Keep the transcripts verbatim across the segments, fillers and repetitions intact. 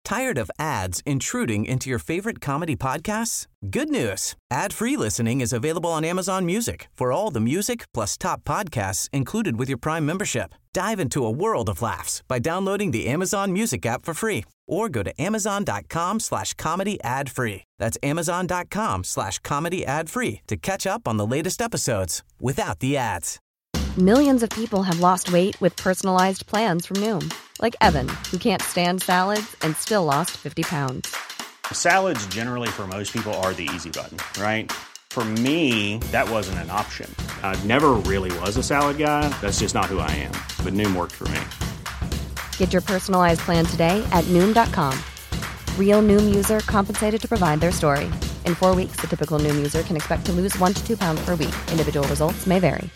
Tired of ads intruding into your favorite comedy podcasts? Good news. Ad-free listening is available on Amazon Music for all the music plus top podcasts included with your Prime membership. Dive into a world of laughs by downloading the Amazon Music app for free or go to amazon.com slash comedy ad free. That's amazon.com slash comedy ad free to catch up on the latest episodes without the ads. Millions of people have lost weight with personalized plans from Noom. Like Evan, who can't stand salads and still lost fifty pounds. Salads generally for most people are the easy button, right? For me, that wasn't an option. I never really was a salad guy. That's just not who I am. But Noom worked for me. Get your personalized plan today at Noom dot com. Real Noom user compensated to provide their story. In four weeks, the typical Noom user can expect to lose one to two pounds per week. Individual results may vary.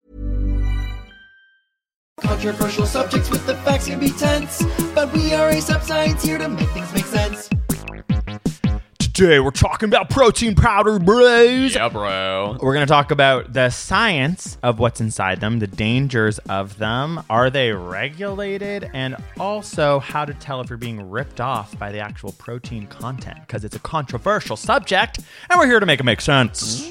Controversial subjects with the facts can be tense, but we are A$AP Science here to make things make sense. Today we're talking about protein powder, bros. Yeah, bro. We're going to talk about the science of what's inside them, the dangers of them, are they regulated, and also how to tell if you're being ripped off by the actual protein content, because it's a controversial subject, and we're here to make it make sense.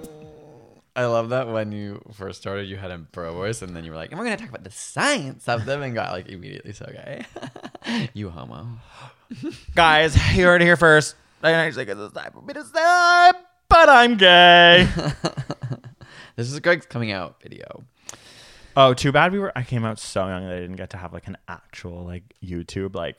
I love that when you first started, you had a bro voice, and then you were like, and we're going to talk about the science of them, and got like immediately so gay. You homo. Guys, you heard it here first. I actually get this time for me to say, but I'm gay. This is Greg's coming out video. Oh, too bad we were. I came out so young that I didn't get to have like an actual like YouTube like.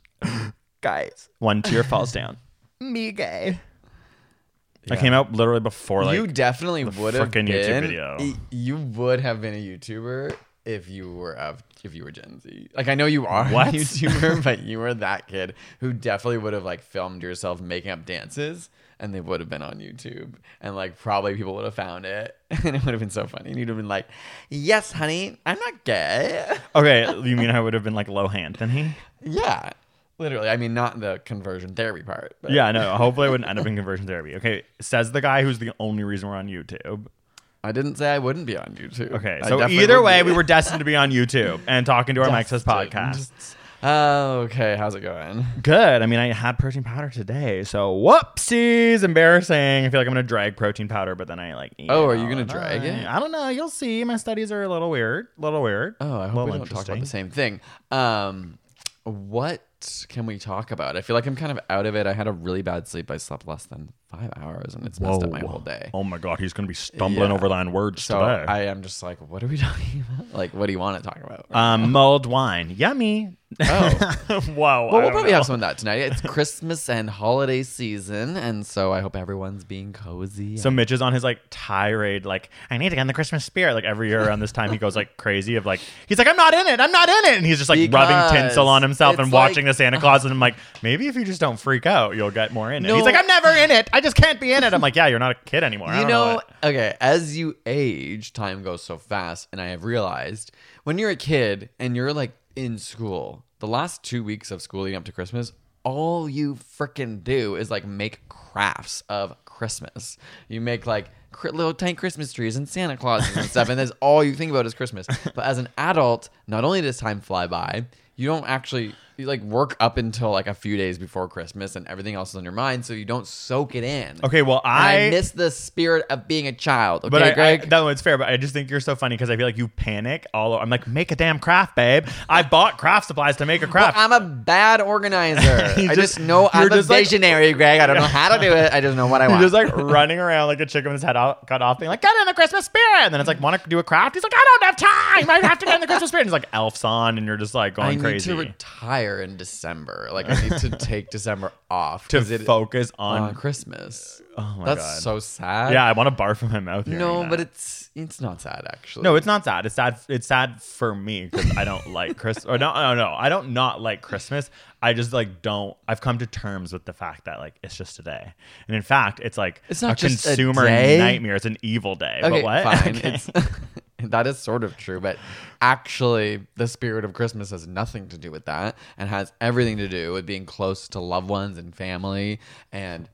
Guys, one tear falls down. Me gay. Yeah. I came out literally before like you definitely would have been YouTube video. You would have been a YouTuber if you were of if you were Gen Z. Like I know you are what? a YouTuber, but you were that kid who definitely would have like filmed yourself making up dances, and they would have been on YouTube, and like probably people would have found it, and it would have been so funny. And you'd have been like, "Yes, honey, I'm not gay." Okay, you mean I would have been like Lohan, then he? Yeah. Literally, I mean, not the conversion therapy part. But. Yeah, no, hopefully I wouldn't end up in conversion therapy. Okay, says the guy who's the only reason we're on YouTube. I didn't say I wouldn't be on YouTube. Okay, so either way, we were destined to be on YouTube and talking to our Mexes podcasts. Oh, okay. How's it going? Good. I mean, I had protein powder today, so whoopsies, embarrassing. I feel like I'm going to drag protein powder, but then I like... Oh, are you going to drag it? I don't know. You'll see. My studies are a little weird. A little weird. Oh, I hope we don't talk about the same thing. Um, what can we talk about? I feel like I'm kind of out of it. I had a really bad sleep. I slept less than five hours, and it's messed Whoa. up my whole day. Oh my God, he's going to be stumbling yeah. over thine words so today. I am just like, what are we talking about? Like, what do you want to talk about? Right um, mulled wine. Yummy. Oh. Wow. Well, we'll probably know. have some of that tonight. It's Christmas and holiday season, and so I hope everyone's being cozy. So Mitch is on his like tirade, like, I need to get in the Christmas spirit. Like every year around this time, he goes like crazy of like, he's like, I'm not in it. I'm not in it. And he's just like because rubbing tinsel on himself and like, watching the Santa Claus. And I'm like, maybe if you just don't freak out, you'll get more in it. No. He's like, I'm never in it. I just can't be in it. I'm like, yeah, you're not a kid anymore. You I don't know, know okay, as you age, time goes so fast. And I have realized when you're a kid and you're like in school, the last two weeks of school leading up to Christmas, all you freaking do is like make crafts of Christmas. You make like little tiny Christmas trees and Santa Clauses and stuff, and that's all you think about is Christmas. But as an adult, not only does time fly by, you don't actually you like work up until like a few days before Christmas, and everything else is on your mind, so you don't soak it in. Okay, well, I, and I miss the spirit of being a child. Okay, but I, Greg? I, no, it's fair, but I just think you're so funny because I feel like you panic all over. I'm like, make a damn craft, babe. I bought craft supplies to make a craft. Well, I'm a bad organizer. I just, just know I'm a just visionary, like, Greg. I don't know how to do it. I just know what I want. You're just like running around like a chicken with his head out, cut off, being like, get in the Christmas spirit. And then it's like, want to do a craft? He's like, I don't have time. I have to get in the Christmas spirit. And he's like, elf's on, and you're just like going I need crazy. to retire in December. Like I need to take December off to it, focus on, on Christmas. Oh my That's God. That's so sad. Yeah, I want to barf from my mouth. No, that. but it's it's not sad actually. No, it's not sad. It's sad. It's sad for me because I don't like Christmas. Or no, no, no. I don't not like Christmas. I just like don't. I've come to terms with the fact that like it's just a day, and in fact, it's like it's not a just consumer a day. nightmare. It's an evil day. Okay, but what? Fine. Okay. It's that is sort of true, but actually, the spirit of Christmas has nothing to do with that, and has everything to do with being close to loved ones and family and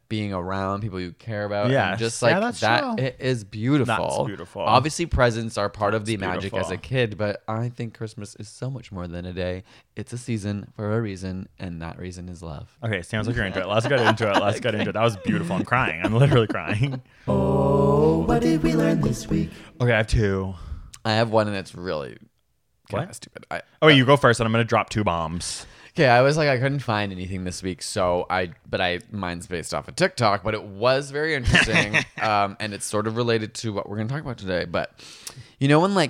being around people you care about. Yes. And just Yeah, like that's that, true. it is beautiful. That's beautiful. Obviously, presents are part of That's the magic as a beautiful. kid, but I think Christmas is so much more than a day. It's a season for a reason, and that reason is love. Okay, sounds like you're into it. Let's get into it. Let's get into it. That was beautiful. I'm crying. I'm literally crying. Oh, what did we learn this week? Okay, I have two. I have one, and it's really kind What? of stupid. I, Oh, wait, you go first, and I'm going to drop two bombs. Okay, I was like, I couldn't find anything this week, so I, but I, mine's based off of TikTok, but it was very interesting, um, and it's sort of related to what we're going to talk about today. But you know when like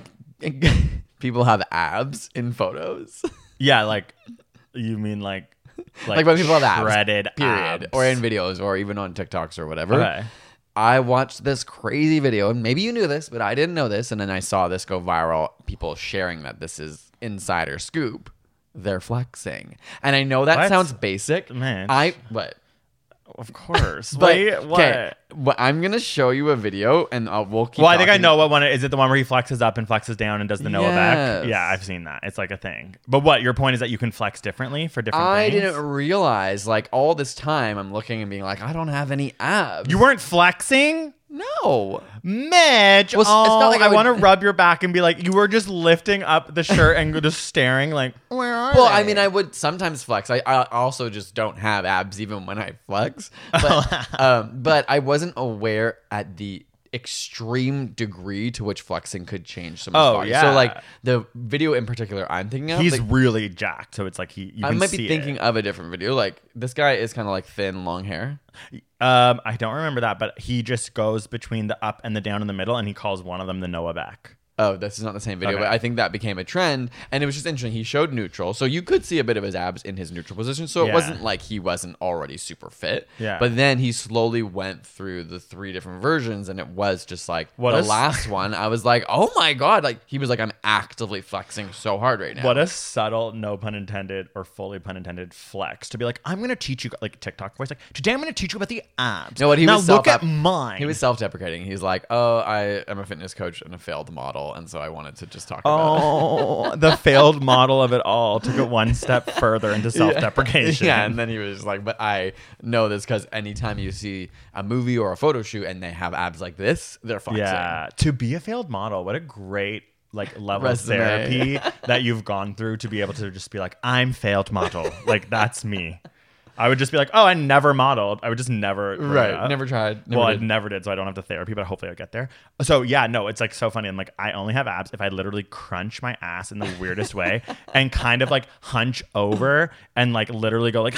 people have abs in photos, Yeah, like, you mean like, like, like when people have abs, shredded period, abs. or in videos, or even on TikToks or whatever. Okay. I watched this crazy video, and maybe you knew this, but I didn't know this, and then I saw this go viral. People sharing that this is insider scoop. They're flexing, and I know that What? sounds basic. Man. I what? Of course. But Wait, what? okay, but I'm gonna show you a video, and I'll, we'll keep. Well, I think I talking. know what one it is. It the one where he flexes up and flexes down and does the Noah back? Yes. Yeah, I've seen that. It's like a thing. But what your point is that you can flex differently for different I things? didn't realize, like all this time, I'm looking and being like, I don't have any abs. You weren't flexing? No. Mitch, Well, it's oh, not like I I, would- want to rub your back and be like, you were just lifting up the shirt and just staring like, where are Well, they? I mean, I would sometimes flex. I, I also just don't have abs even when I flex. But, um, but I wasn't aware at the extreme degree to which flexing could change someone's Oh, body. yeah. So, like the video in particular I'm thinking of, He's like, really jacked, so it's like he. You I can might see be thinking it. of a different video. Like this guy is kind of like thin, long hair. Um, I don't remember that, but he just goes between the up and the down in the middle, and he calls one of them the Noah back. Oh, this is not the same video, Okay. but I think that became a trend, and it was just interesting. He showed neutral, so you could see a bit of his abs in his neutral position. So it Yeah. wasn't like he wasn't already super fit. Yeah. But then he slowly went through the three different versions, and it was just like What the a s- last one. I was like, oh my god! Like he was like, I'm actively flexing so hard right now. What a subtle, no pun intended or fully pun intended flex to be like, I'm going to teach you, like TikTok voice, like, today I'm going to teach you about the abs. No, what he now was look self- at mine. He was self-deprecating. He's like, oh, I am a fitness coach and a failed model, and so I wanted to just talk about it. Oh, the failed model of it all took it one step further into self-deprecation. Yeah, and then he was like, but I know this because anytime you see a movie or a photo shoot and they have abs like this, they're flexing. Yeah, to be a failed model, what a great like level Resume. of therapy that you've gone through to be able to just be like, I'm failed model. Like that's me. I would just be like, oh, I never modeled. I would just never. bring Right, it up. never tried, never well, did. I never did, so I don't have the therapy, but hopefully I'll get there. So yeah, no, it's like so funny. I'm like, I only have abs if I literally crunch my ass in the weirdest way and kind of like hunch over and like literally go like,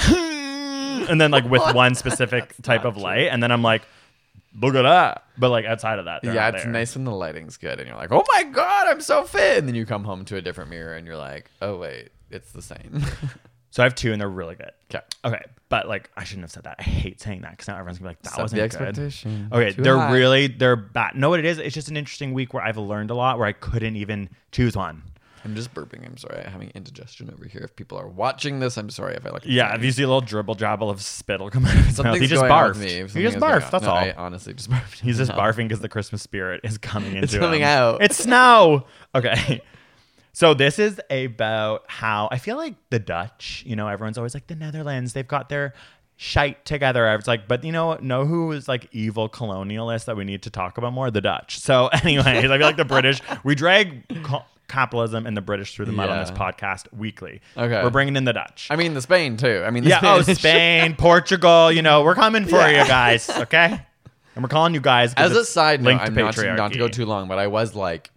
and then like with one specific type of light, and then I'm like, look at that. But like outside of that, they're Yeah, not it's there. nice when the lighting's good and you're like, oh my god, I'm so fit. And then you come home to a different mirror and you're like, oh wait, it's the same. So I have two, and they're really good. Okay. Okay, but like I shouldn't have said that. I hate saying that because now everyone's gonna be like, "That Set wasn't the good." expectation Okay, too they're high. really they're bad. No, what it is, it's just an interesting week where I've learned a lot where I couldn't even choose one. I'm just burping. I'm sorry. I'm having indigestion over here. If people are watching this, I'm sorry if I like. Yeah, if you see a little dribble jabble of spittle come out of his mouth, Something's he just going on barfed. with me. He Something just is going barfed. on. That's No, all. I honestly just barfed. He's just No. barfing because the Christmas spirit is coming into It's coming him. out. It's snow. Okay. So this is about how I feel like the Dutch, you know, everyone's always like the Netherlands, they've got their shite together. It's like, but you know, know who is like evil colonialists that we need to talk about more? The Dutch. So anyways, I feel like the British, we drag co- capitalism and the British through the mud on Yeah. this podcast weekly. Okay. We're bringing in the Dutch. I mean, the Spain too. I mean, the yeah, oh, Spanish. Spain, Portugal, you know, we're coming for you guys, okay? And we're calling you guys 'cause As a it's side note, linked to I'm not, to- not to go patriarchy. too long, but I was like,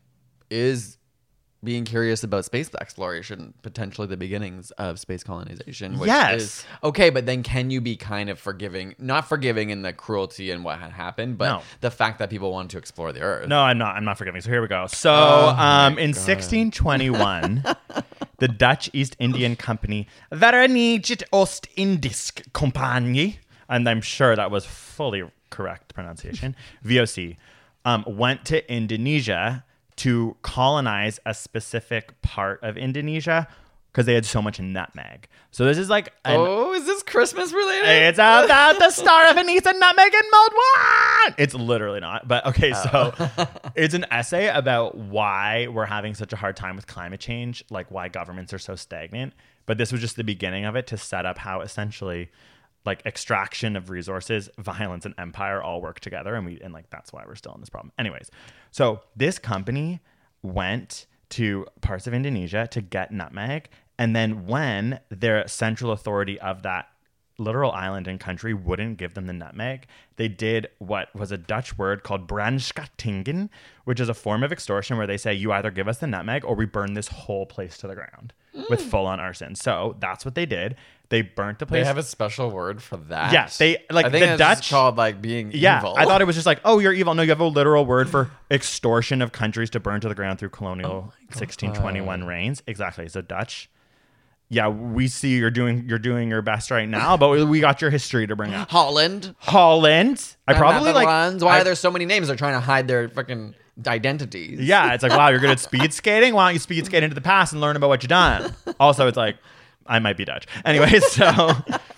is being curious about space exploration potentially the beginnings of space colonization? Which Yes. Is, okay, but then can you be kind of forgiving? Not forgiving in the cruelty and what had happened, but No. the fact that people wanted to explore the Earth. No, I'm not. I'm not forgiving. So here we go. So Oh um, my in God. sixteen twenty-one, the Dutch East Indian Company, Verenigd Oost-Indisch Compagnie, and I'm sure that was fully correct pronunciation, V O C, um, went to Indonesia to colonize a specific part of Indonesia because they had so much nutmeg. So this is like an Oh, is this Christmas related? It's about the star of anise and nutmeg and mulled wine. It's literally not. But okay, so it's an essay about why we're having such a hard time with climate change, like why governments are so stagnant. But this was just the beginning of it to set up how essentially like extraction of resources, violence, and empire all work together, and we and like that's why we're still in this problem. Anyways, so this company went to parts of Indonesia to get nutmeg, and then when their central authority of that literal island and country wouldn't give them the nutmeg, they did what was a Dutch word called brandskattingen, which is a form of extortion where they say you either give us the nutmeg or we burn this whole place to the ground mm. with full-on arson. So that's what they did. They burnt the place. They have a special word for that. Yeah, they like I think the it's Dutch just called like being yeah, evil. I thought it was just like, oh, you're evil. No, you have a literal word for extortion of countries to burn to the ground through colonial oh sixteen twenty-one reigns. Exactly. So Dutch. Yeah, we see you're doing you're doing your best right now, but we, we got your history to bring up. Holland. Holland. I probably like. Why I, are there so many names? They're trying to hide their fucking identities. Yeah, it's like, wow, you're good at speed skating. Why don't you speed skate into the past and learn about what you've done? Also, it's like, I might be Dutch. Anyway, so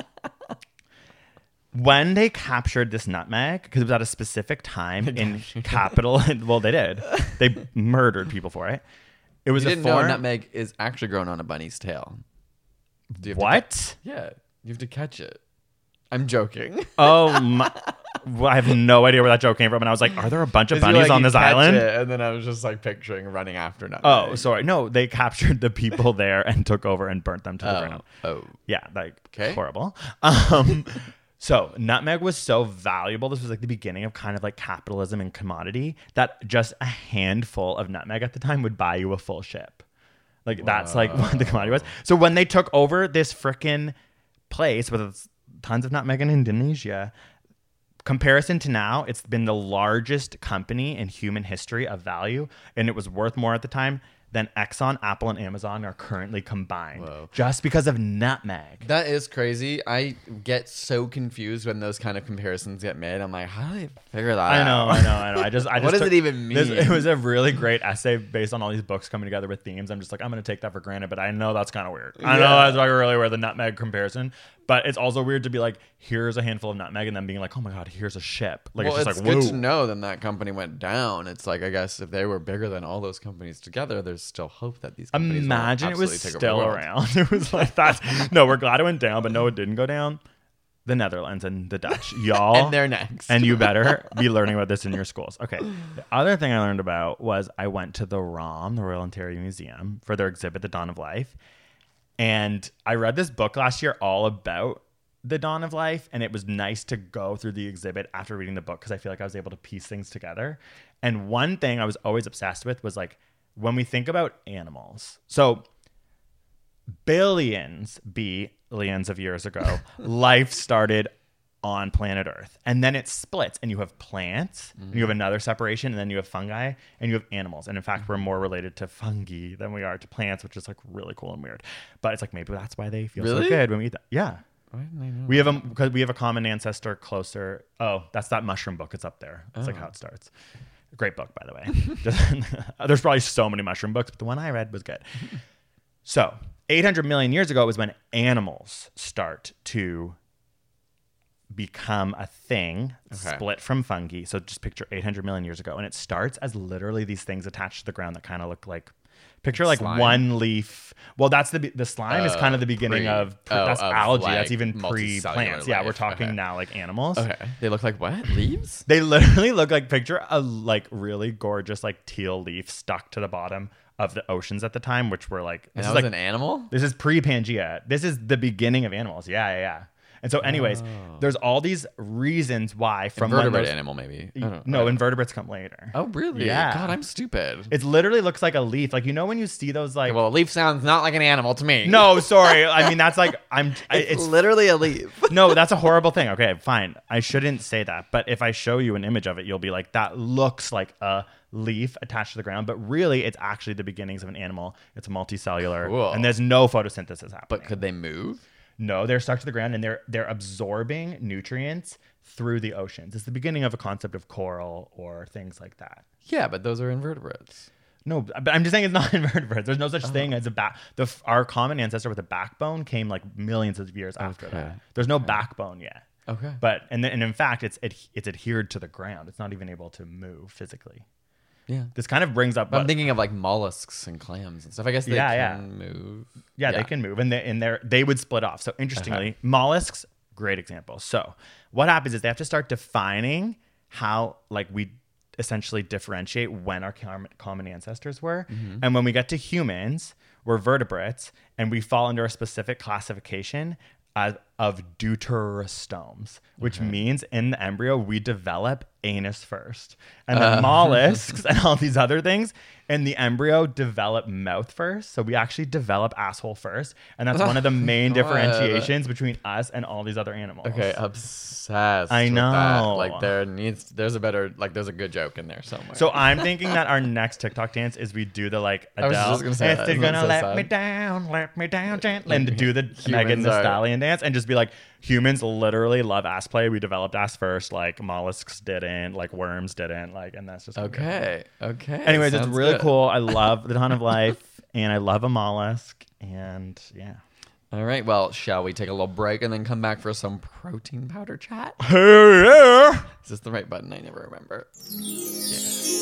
when they captured this nutmeg, because it was at a specific time in capital, well, they did. They murdered people for it. It was you a didn't form, know nutmeg is actually grown on a bunny's tail. Do you have what? To yeah, you have to catch it. I'm joking. Oh my. Well, I have no idea where that joke came from, and I was like, "Are there a bunch of bunnies like, on this island?" It, and then I was just like picturing running after nutmeg. Oh, sorry. No, they captured the people there and took over and burnt them to the oh. ground. Oh, yeah, like okay. horrible. Um, so nutmeg was so valuable. This was like the beginning of kind of like capitalism and commodity that just a handful of nutmeg at the time would buy you a full ship. Like Whoa. That's like what the commodity was. So when they took over this frickin' place with tons of nutmeg in Indonesia, comparison to now, it's been the largest company in human history of value, and it was worth more at the time than Exxon, Apple, and Amazon are currently combined. Whoa. Just because of nutmeg. That is crazy. I get so confused when those kind of comparisons get made. I'm like, how do they figure that I out? know, I know, I know. I just, I just what does took, it even mean? This, it was a really great essay based on all these books coming together with themes. I'm just like, I'm going to take that for granted, but I know that's kind of weird. I yeah. know that's like really weird, the nutmeg comparison. But it's also weird to be like, here's a handful of nutmeg, and then being like, oh my god, here's a ship. Like well, it's it's just like, good whoa. to know then that company went down. It's like, I guess if they were bigger than all those companies together, there's still hope that these companies Imagine will it was absolutely take still over the world. around. It was like that. No, we're glad it went down, but no, it didn't go down. The Netherlands and the Dutch, y'all, and they're next. And you better be learning about this in your schools. Okay. The other thing I learned about was I went to the ROM, the Royal Ontario Museum, for their exhibit, The Dawn of Life, and I read this book last year all about the dawn of life, and it was nice to go through the exhibit after reading the book because I feel like I was able to piece things together. And one thing I was always obsessed with was like when we think about animals. So billions, billions of years ago, life started on planet Earth, and then it splits, and you have plants, mm-hmm. and you have another separation, and then you have fungi, and you have animals. And in fact, we're more related to fungi than we are to plants, which is like really cool and weird. But it's like maybe that's why they feel really? so good when we eat that. Yeah. I We have a because we have a common ancestor closer. Oh, that's that mushroom book. It's up there. It's oh. like how it starts. Great book, by the way. Just, there's probably so many mushroom books, but the one I read was good. So, eight hundred million years ago was when animals start to become a thing, okay. split from fungi. So just picture eight hundred million years ago, and it starts as literally these things attached to the ground that kind of look like. Picture like slime. One leaf. Well, that's the the slime uh, is kind of the beginning pre, of pre, oh, that's of algae. Like that's even pre plants. Yeah, we're talking okay. now like animals. Okay, they look like what? Leaves? They literally look like picture a like really gorgeous like teal leaf stuck to the bottom of the oceans at the time, which were like this and is that was like, an animal. This is pre Pangea. This is the beginning of animals. Yeah, yeah, yeah. And so, anyways, oh. there's all these reasons why from invertebrate those, animal maybe. No, invertebrates come later. Oh, really? Yeah. God, I'm stupid. It literally looks like a leaf. Like you know when you see those like. Okay, well, a leaf sounds not like an animal to me. No, sorry. I mean that's like I'm. It's, it's literally a leaf. No, that's a horrible thing. Okay, fine. I shouldn't say that. But if I show you an image of it, you'll be like, that looks like a leaf attached to the ground. But really, it's actually the beginnings of an animal. It's multicellular, cool. and there's no photosynthesis happening. But could they move? No, they're stuck to the ground, and they're they're absorbing nutrients through the oceans. It's the beginning of a concept of coral or things like that. Yeah, but those are invertebrates. No, but I'm just saying it's not invertebrates. There's no such oh. thing as a back. The our common ancestor with a backbone came like millions of years okay. after that. There's no okay. backbone yet. Okay. But and and in fact, it's it, it's adhered to the ground. It's not even able to move physically. Yeah. This kind of brings up. But I'm thinking of like mollusks and clams and stuff. I guess they yeah, can yeah. move. Yeah, yeah, they can move, and they and they they would split off. So interestingly, uh-huh. mollusks Great example. So what happens is they have to start defining how like we essentially differentiate when our com- common ancestors were. Mm-hmm. And when we get to humans, we're vertebrates, and we fall under a specific classification as, of deuterostomes, which okay. means in the embryo, we develop anus first. And then uh. mollusks and all these other things in the embryo develop mouth first. So we actually develop asshole first. And that's one of the main differentiations between us and all these other animals. Okay, obsessed. I know. With that. Like there needs, there's a better, like there's a good joke in there somewhere. So I'm thinking that our next TikTok dance is we do the like Adele. I was just gonna say it's that. gonna so let sad? me down, let me down gently. And do the Megan Thee Stallion dance and just be like, humans literally love ass play. We developed ass first, like mollusks didn't, like worms didn't, like, and that's just okay. Okay. Anyways, Sounds it's really good. cool. I love the ton of life, and I love a mollusk, and yeah. All right. Well, shall we take a little break and then come back for some protein powder chat? Hey, yeah. Is this the right button? I never remember. Yeah.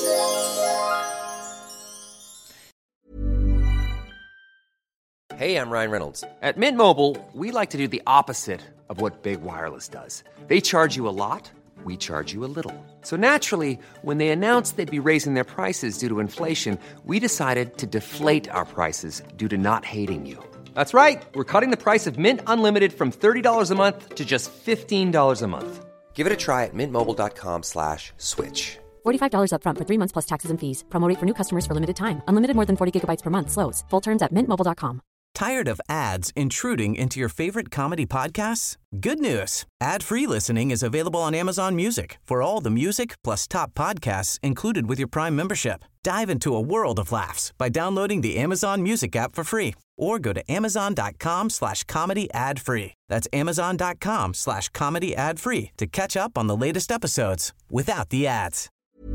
Hey, I'm Ryan Reynolds. At Mint Mobile, we like to do the opposite of what Big Wireless does. They charge you a lot, we charge you a little. So naturally, when they announced they'd be raising their prices due to inflation, we decided to deflate our prices due to not hating you. That's right. We're cutting the price of Mint Unlimited from thirty dollars a month to just fifteen dollars a month. Give it a try at mintmobile.com slash switch. forty-five dollars up front for three months plus taxes and fees. Promo rate for new customers for limited time. Unlimited more than forty gigabytes per month. Slows full terms at mint mobile dot com. Tired of ads intruding into your favorite comedy podcasts? Good news. Ad-free listening is available on Amazon Music for all the music plus top podcasts included with your Prime membership. Dive into a world of laughs by downloading the Amazon Music app for free or go to amazon.com slash comedy ad free. That's amazon.com slash comedy ad free to catch up on the latest episodes without the ads.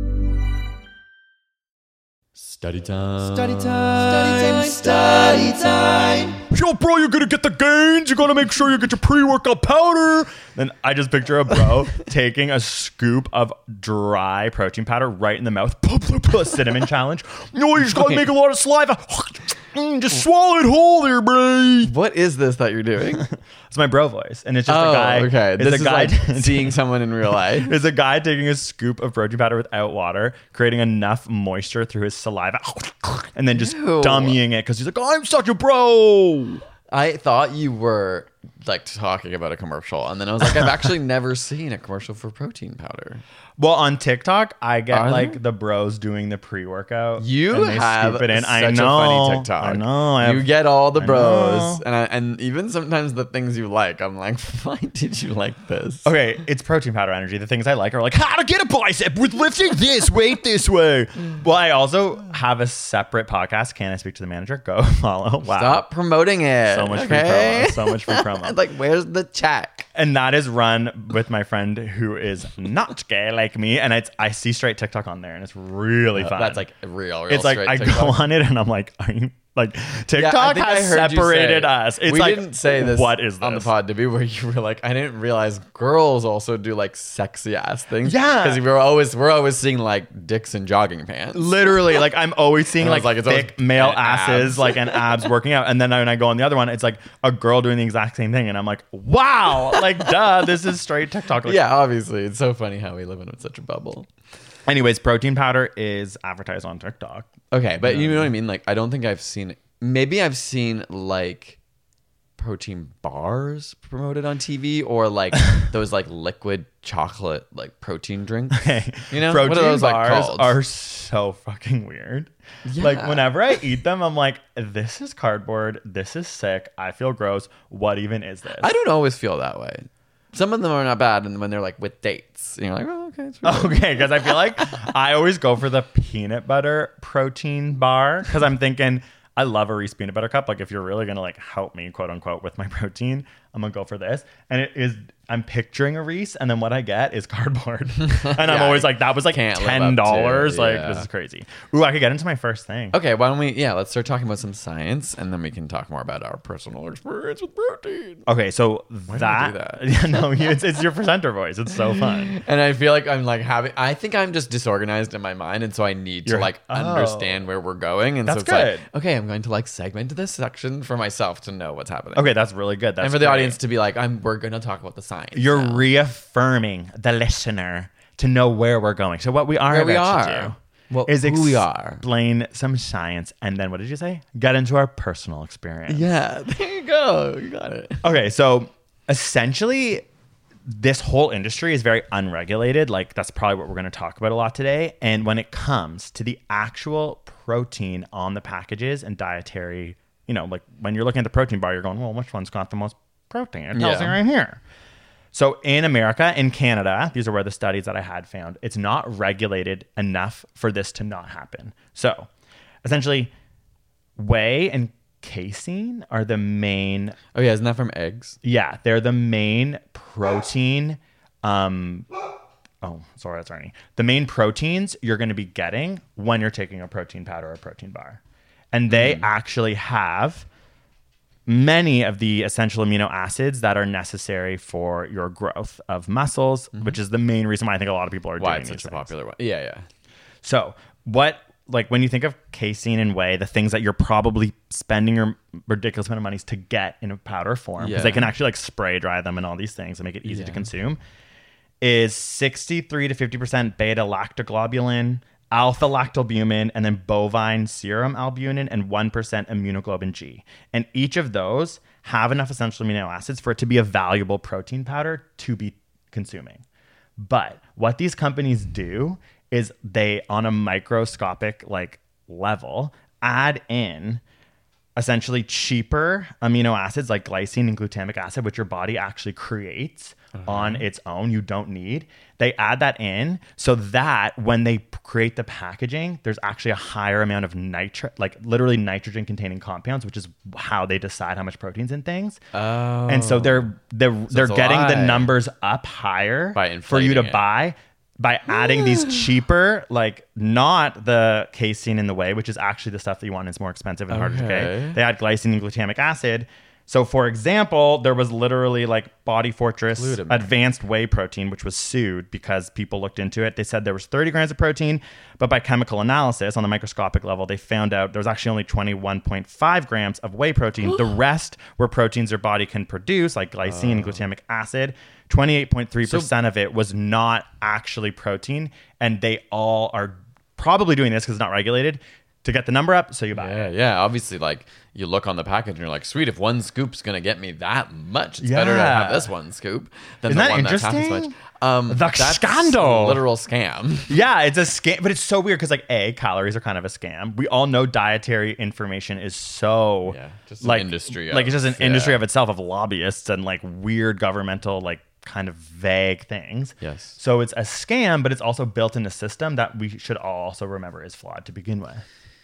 Study time. Study time. Study time. Study time. Yo, bro, you're gonna get the gains. You gotta make sure you get your pre-workout powder. Then I just picture a bro taking a scoop of dry protein powder right in the mouth. Cinnamon challenge. No, you just gotta make a lot of saliva. Just swallow it whole there, bro. What is this that you're doing? It's my bro voice, and it's just oh, a guy. Okay, it's this a is guy like seeing someone in real life. It's a guy taking a scoop of protein powder without water, creating enough moisture through his saliva, and then just Ew. dummying it because he's like, "I'm such a bro." I thought you were like talking about a commercial, and then I was like, I've actually never seen a commercial for protein powder. Well, on TikTok, I get Are like there? the bros doing the pre-workout. You and they have scoop it in. such I a know. funny TikTok. I know. I have, you get all the I bros, know. and I, and even sometimes the things you like. I'm like, why did you like this? Okay, it's protein powder energy. The things I like are like how to get a bicep with lifting this weight this way. Well, I also have a separate podcast. Can I speak to the manager? Go follow. Wow. Stop promoting it. So much okay? free promo. So much free promo. Like, where's the check? And that is run with my friend who is not gay like me. And it's I see straight TikTok on there, and it's really Uh, fun. that's like real, real It's like straight I TikTok. go on it, and I'm like, are you like TikTok Yeah, I think has I heard you separated say- us? It's we like, didn't say this what is this? on the pod, did we? Where you were like, I didn't realize girls also do like sexy ass things. Yeah. because we're always we're always seeing like dicks in jogging pants. Literally, like I'm always seeing And I like, was like, it's always- thick male and asses, abs. like and abs working out, and then when I go on the other one, it's like a girl doing the exact same thing, and I'm like, wow, like duh, this is straight TikTok. Like, Yeah, obviously, it's so funny how we live in such a bubble. Anyways, protein powder is advertised on TikTok. Okay, but you know what I mean? Like, I don't think I've seen. Maybe I've seen like protein bars promoted on T V, or like those like liquid chocolate like protein drinks. Hey, You know, protein what are those like bars called? are so fucking weird. Yeah. Like whenever I eat them, I'm like, this is cardboard. This is sick. I feel gross. What even is this? I don't always feel that way. Some of them are not bad, and when they're like with dates, and you're like, oh, okay, it's really good. Okay, because I feel like I always go for the peanut butter protein bar because I'm thinking I love a Reese peanut butter cup. Like if you're really gonna like help me, quote unquote, with my protein, I'm gonna go for this. And it is I'm picturing a Reese, and then what I get is cardboard. And I'm Yeah, always like, that was like can't live up ten to, dollars. Like yeah. this is crazy. Ooh, I could get into my first thing. Okay, why don't we? Yeah, let's start talking about some science, and then we can talk more about our personal experience with protein. Okay, so Why that, do I do yeah, no, you- it's, it's your presenter voice. It's so fun. And I feel like I'm like having. I think I'm just disorganized in my mind, and so I need to You're- like oh. understand where we're going. And That's so it's good. like, okay, I'm going to like segment this section for myself to know what's happening. Okay, that's really good. That's and for the great. audience to be like, I'm. We're going to talk about the science. You're now. reaffirming the listener to know where we're going. So what we are Where we about are. to do Well, is who we are. explain some science, and then what did you say? Get into our personal experience. Yeah, there you go. You got it. Okay, so essentially, this whole industry is very unregulated. Like, that's probably what we're going to talk about a lot today. And when it comes to the actual protein on the packages and dietary, you know, like when you're looking at the protein bar, you're going, well, which one's got the most protein? It tells Yeah. you right here. So in America, in Canada, these are where the studies that I had found, it's not regulated enough for this to not happen. So essentially, whey and casein are the main Oh yeah, isn't that from eggs? yeah, they're the main protein. Um, oh, sorry, that's Ernie. The main proteins you're going to be getting when you're taking a protein powder or a protein bar. And they mm. actually have many of the essential amino acids that are necessary for your growth of muscles, mm-hmm. which is the main reason why I think a lot of people are why doing it's these such a things. popular one. Yeah, yeah. So what... like when you think of casein and whey, the things that you're probably spending your ridiculous amount of money to get in a powder form, because Yeah. they can actually like spray dry them and all these things and make it easy Yeah. to consume, is sixty-three to fifty percent beta lactoglobulin, alpha lactalbumin, and then bovine serum albumin, and one percent immunoglobulin G. And each of those have enough essential amino acids for it to be a valuable protein powder to be consuming. But what these companies do is they, on a microscopic like level, add in essentially cheaper amino acids like glycine and glutamic acid, which your body actually creates uh-huh. on its own. You don't need. They add that in so that when they create the packaging, there's actually a higher amount of nitro, like literally nitrogen containing compounds, which is how they decide how much protein's in things. Oh. And so they're they're So they're it's a getting the lie. numbers up higher By for you to inflating it. buy. By adding these cheaper, like not the casein in the whey, which is actually the stuff that you want, is more expensive and harder to Okay. get. They add glycine and glutamic acid. So for example, there was literally like Body Fortress Glutamic. Advanced Whey Protein, which was sued because people looked into it. They said there was thirty grams of protein, but by chemical analysis on the microscopic level, they found out there was actually only twenty-one point five grams of whey protein. The rest were proteins your body can produce, like glycine and glutamic acid. twenty-eight point three percent So- of it was not actually protein, and they all are probably doing this because it's not regulated to get the number up, so you buy Yeah, it. yeah. Obviously, like you look on the package and you're like, sweet, if one scoop's gonna get me that much, it's better to Yeah. have this one scoop than Isn't the that one that's half as interesting? much. Um, The that's scandal. a literal scam. Yeah, it's a scam, but it's so weird because like A, calories are kind of a scam. We all know dietary information is so Yeah, just an like industry like of- it's just an yeah. industry of itself of lobbyists and like weird governmental like kind of vague things. Yes. So it's a scam, but it's also built in a system that we should all also remember is flawed to begin with.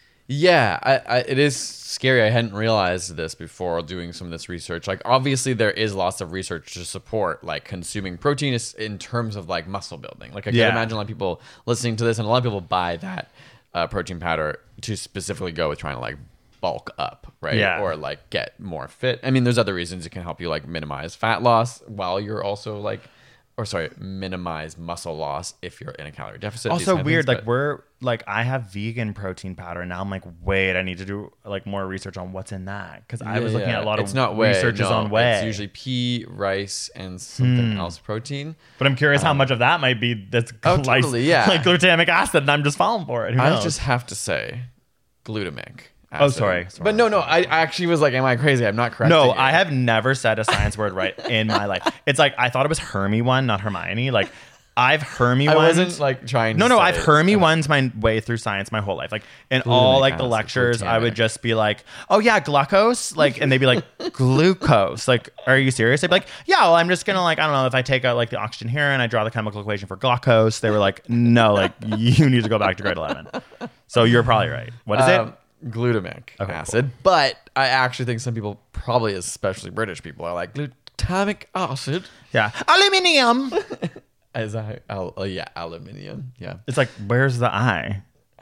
Yeah, I, I, it is scary. I hadn't realized this before doing some of this research. Like, obviously, there is lots of research to support like consuming protein is in terms of like muscle building. Like, I Yeah. can imagine a lot of people listening to this, and a lot of people buy that uh, protein powder to specifically go with trying to like bulk up, right? Yeah. Or like get more fit. I mean, there's other reasons it can help you like minimize fat loss while you're also like, or sorry, minimize muscle loss if you're in a calorie deficit. these Also kind of weird, things, like but- we're like I have vegan protein powder, and now I'm like, wait, I need to do like more research on what's in that because I was Yeah, looking yeah. at a lot it's of not whey, researches no. on whey. It's usually pea, rice, and something Hmm. else protein. But I'm curious how much of that might be that's Oh, glyc- totally, yeah. like glutamic acid, and I'm just falling for it. Who I knows? just have to say, glutamic. Oh, acid. sorry, sorry, But no, no, I, I actually was like, am I crazy? I'm not correct. No, I have never said a science word right in my life. It's like I thought it was Hermie one, not Hermione. Like I've Hermie I one. wasn't like trying. No, to no, say I've it. Hermie ones my way through science my whole life. Like in all Glutamic like the acid, lectures, I would glutamic. just be like, "Oh yeah, glucose," like, and they'd be like, "Glucose." Like, are you serious? I'd be like, "Yeah, well, I'm just gonna like, I don't know, if I take out like the oxygen here and I draw the chemical equation for glucose." They were like, "No, like you need to go back to grade eleven." So you're probably right. What is Um, it? glutamic Okay, acid. But I actually think some people, probably especially British people, are like glutamic acid. Yeah, aluminium. As I, al- oh yeah, aluminium. Yeah. It's like, where's the I?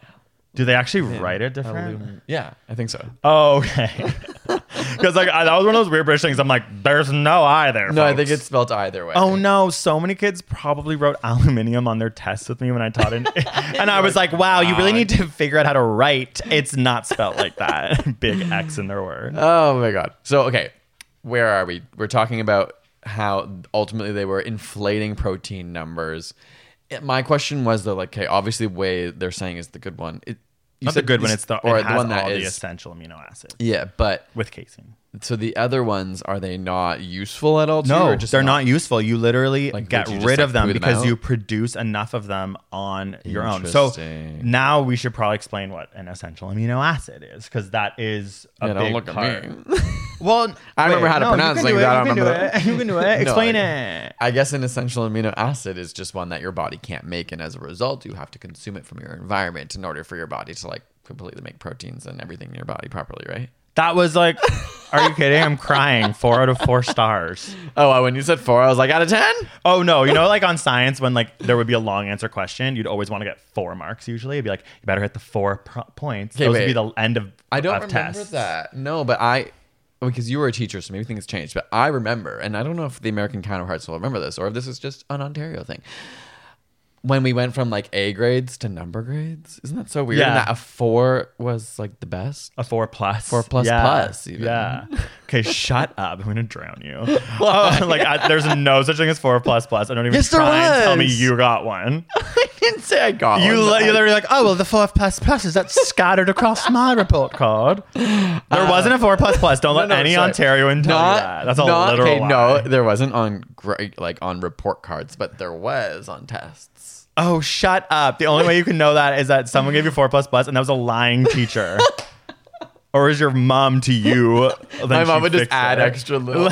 Do they actually write it different? Alum- yeah, I think so. Oh, okay. Because like I, that was one of those weird British things. I'm like, there's no I there. No, I folks. think it's spelled either way. Oh no! So many kids probably wrote aluminium on their tests with me when I taught it, and I was like, "Wow, you really need to figure out how to write. It's not spelled like that. Big X in their word." Oh my god. So okay, where are we? We're talking about how ultimately they were inflating protein numbers. It, my question was though, like, okay, obviously, way they're saying is the good one. It, you Not said the good one. It's the or it the has one that all is the essential amino acids. Yeah, but with casein. So the other ones, are they not useful at all? To No, you or just they're not, not useful. You literally like, get you rid just, of like, them because them you produce enough of them on your own. So Interesting. now we should probably explain what an essential amino acid is, because that is a yeah, big don't look part. at me. Well, I remember wait, how to no, pronounce you things. can do it, I don't you can remember. do it. You can do it. No, Explain I, it. I guess an essential amino acid is just one that your body can't make, and as a result, you have to consume it from your environment in order for your body to like completely make proteins and everything in your body properly, right? That was like, are you kidding? I'm crying. Four out of four stars. Oh, when you said four, I was like, out of ten? Oh, no. You know, like on science, when like there would be a long answer question, you'd always want to get four marks usually. It'd be like, you better hit the four pro- points. Okay, Those wait. would be the end of I don't of remember tests. that. No, but I, because you were a teacher, so maybe things changed. But I remember, and I don't know if the American counterparts will remember this, or if this is just an Ontario thing. When we went from like A grades to number grades, isn't that so weird? Yeah. And that a four was like the best. A four plus. Four plus yeah. plus, even. Yeah. Okay, shut up. I'm gonna drown you. Oh, like I, there's no such thing as four plus plus. I don't even Yes, there try and tell me was. you got one. I didn't say I got You one. li- you're literally like, oh well, the four plus plus is that's scattered across my report card. There wasn't a four plus plus. Don't let No, no, any sorry. Ontarian tell Not, you that. That's a not, literal okay, lie. no, there wasn't on gra- like on report cards, but there was on tests. Oh, shut up. The only way you can know that is that someone gave you four plus plus and that was a lying teacher. Or is your mom to you? Then My mom she would just fixed add it. extra little.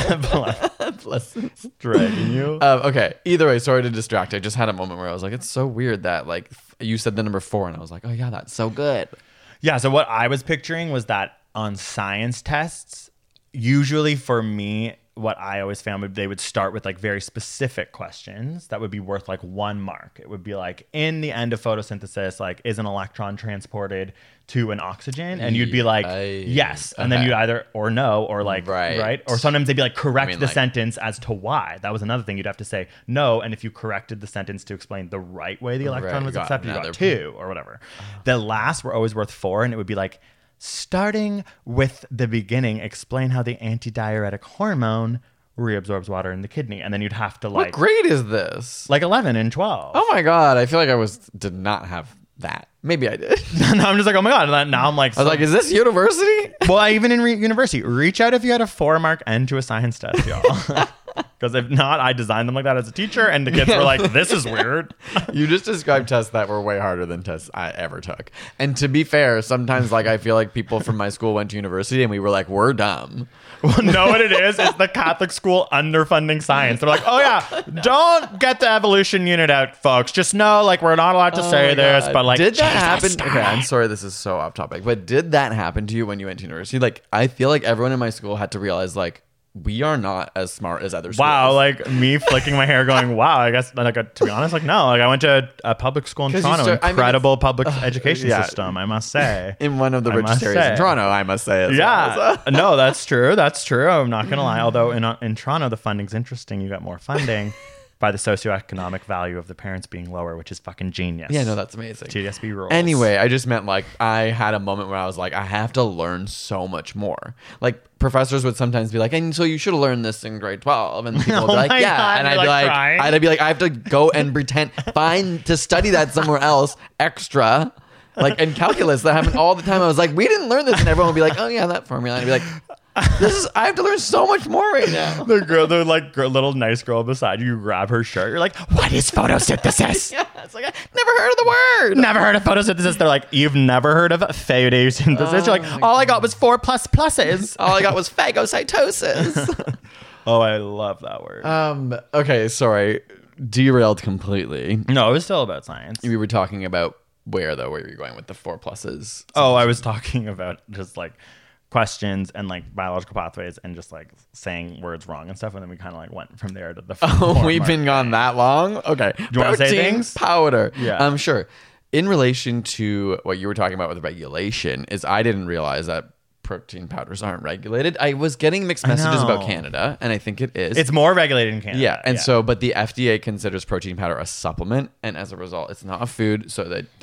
Lessons. Dragging you. Um, okay. Either way, sorry to distract. I just had a moment where I was like, it's so weird that like f- you said the number four, and I was like, oh yeah, that's so good. Yeah, so what I was picturing was that on science tests, usually for me, what I always found would they would start with like very specific questions that would be worth like one mark. It would be like, in the end of photosynthesis, like is an electron transported to an oxygen? And you'd be like, I- yes. And then okay. you'd either or no or like Right. right. Or sometimes they'd be like, correct I mean, the like- sentence as to why. That was another thing. You'd have to say no. And if you corrected the sentence to explain the right way the electron Right, was you got accepted, you another- got two or whatever. The last were always worth four, and it would be like, starting with the beginning, explain how the antidiuretic hormone reabsorbs water in the kidney. And then you'd have to What like grade is this? like eleven and twelve. Oh my god, I feel like I was did not have that. Maybe I did. Now I'm just like, oh my god. And then now I'm like, I was like, is this university? well, I, even in re- university, reach out if you had a four mark end to a science test, y'all. Because if not, I designed them like that as a teacher, and the kids were like, this is weird. You just described tests that were way harder than tests I ever took. And to be fair, sometimes like I feel like people from my school went to university and we were like, we're dumb. Well, know what it is? It's the Catholic school underfunding science. They're like, oh yeah, don't get the evolution unit out, folks. Just know, like, we're not allowed to Oh say my this, God. but like, did that Jesus, happen? Okay, I'm sorry, this is so off topic, but did that happen to you when you went to university? Like, I feel like everyone in my school had to realize, like, we are not as smart as other schools. Wow, like me flicking my hair, going, "Wow." I guess, like, uh, to be honest, like, no, like, I went to a public school in 'Cause you Toronto, start- I mean, incredible it's- public education yeah. system, I must say. in one of the I richest must areas say. in Toronto, I must say. As Yeah, well, so. no, that's true. That's true. I'm not gonna lie. Although in in Toronto, the funding's interesting. You got more funding by the socioeconomic value of the parents being lower, which is fucking genius. Yeah, no, that's amazing. T D S B rules. Anyway, I just meant like I had a moment where I was like, I have to learn so much more. Like professors would sometimes be like, and so you should have learned this in grade twelve, and people would be Oh like, my yeah, God, and I'd you're, be like, like, crying. I'd be like, I have to go and pretend find to study that somewhere else extra. Like in calculus, that happened all the time. I was like, we didn't learn this, and everyone would be like, oh yeah, that formula. And I'd be like, this is I have to learn so much more right now. the girl, the like girl, little nice girl beside you, you grab her shirt. You're like, what is photosynthesis? Yeah, it's like I never heard of the word. Never heard of photosynthesis. They're like, you've never heard of photosynthesis. You're like, all I got was four plus pluses. All I got was phagocytosis. Oh, I love that word. um. Okay, sorry, derailed completely. no, it was still about science. We were talking about where though? Where were you going with the four pluses? Oh, I was talking about just like questions and like biological pathways and just like saying words wrong and stuff, and then we kind of like went from there to the. Oh, form we've mark. been gone that long. Okay, do you wanna say things? Powder. Yeah. I'm sure. In relation to what you were talking about with regulation, is I didn't realize that protein powders aren't regulated. I was getting mixed messages about know. Canada, and I think it is. It's more regulated in Canada. Yeah, and so, but the F D A considers protein powder a supplement, and as a result, it's not a food, so that doesn't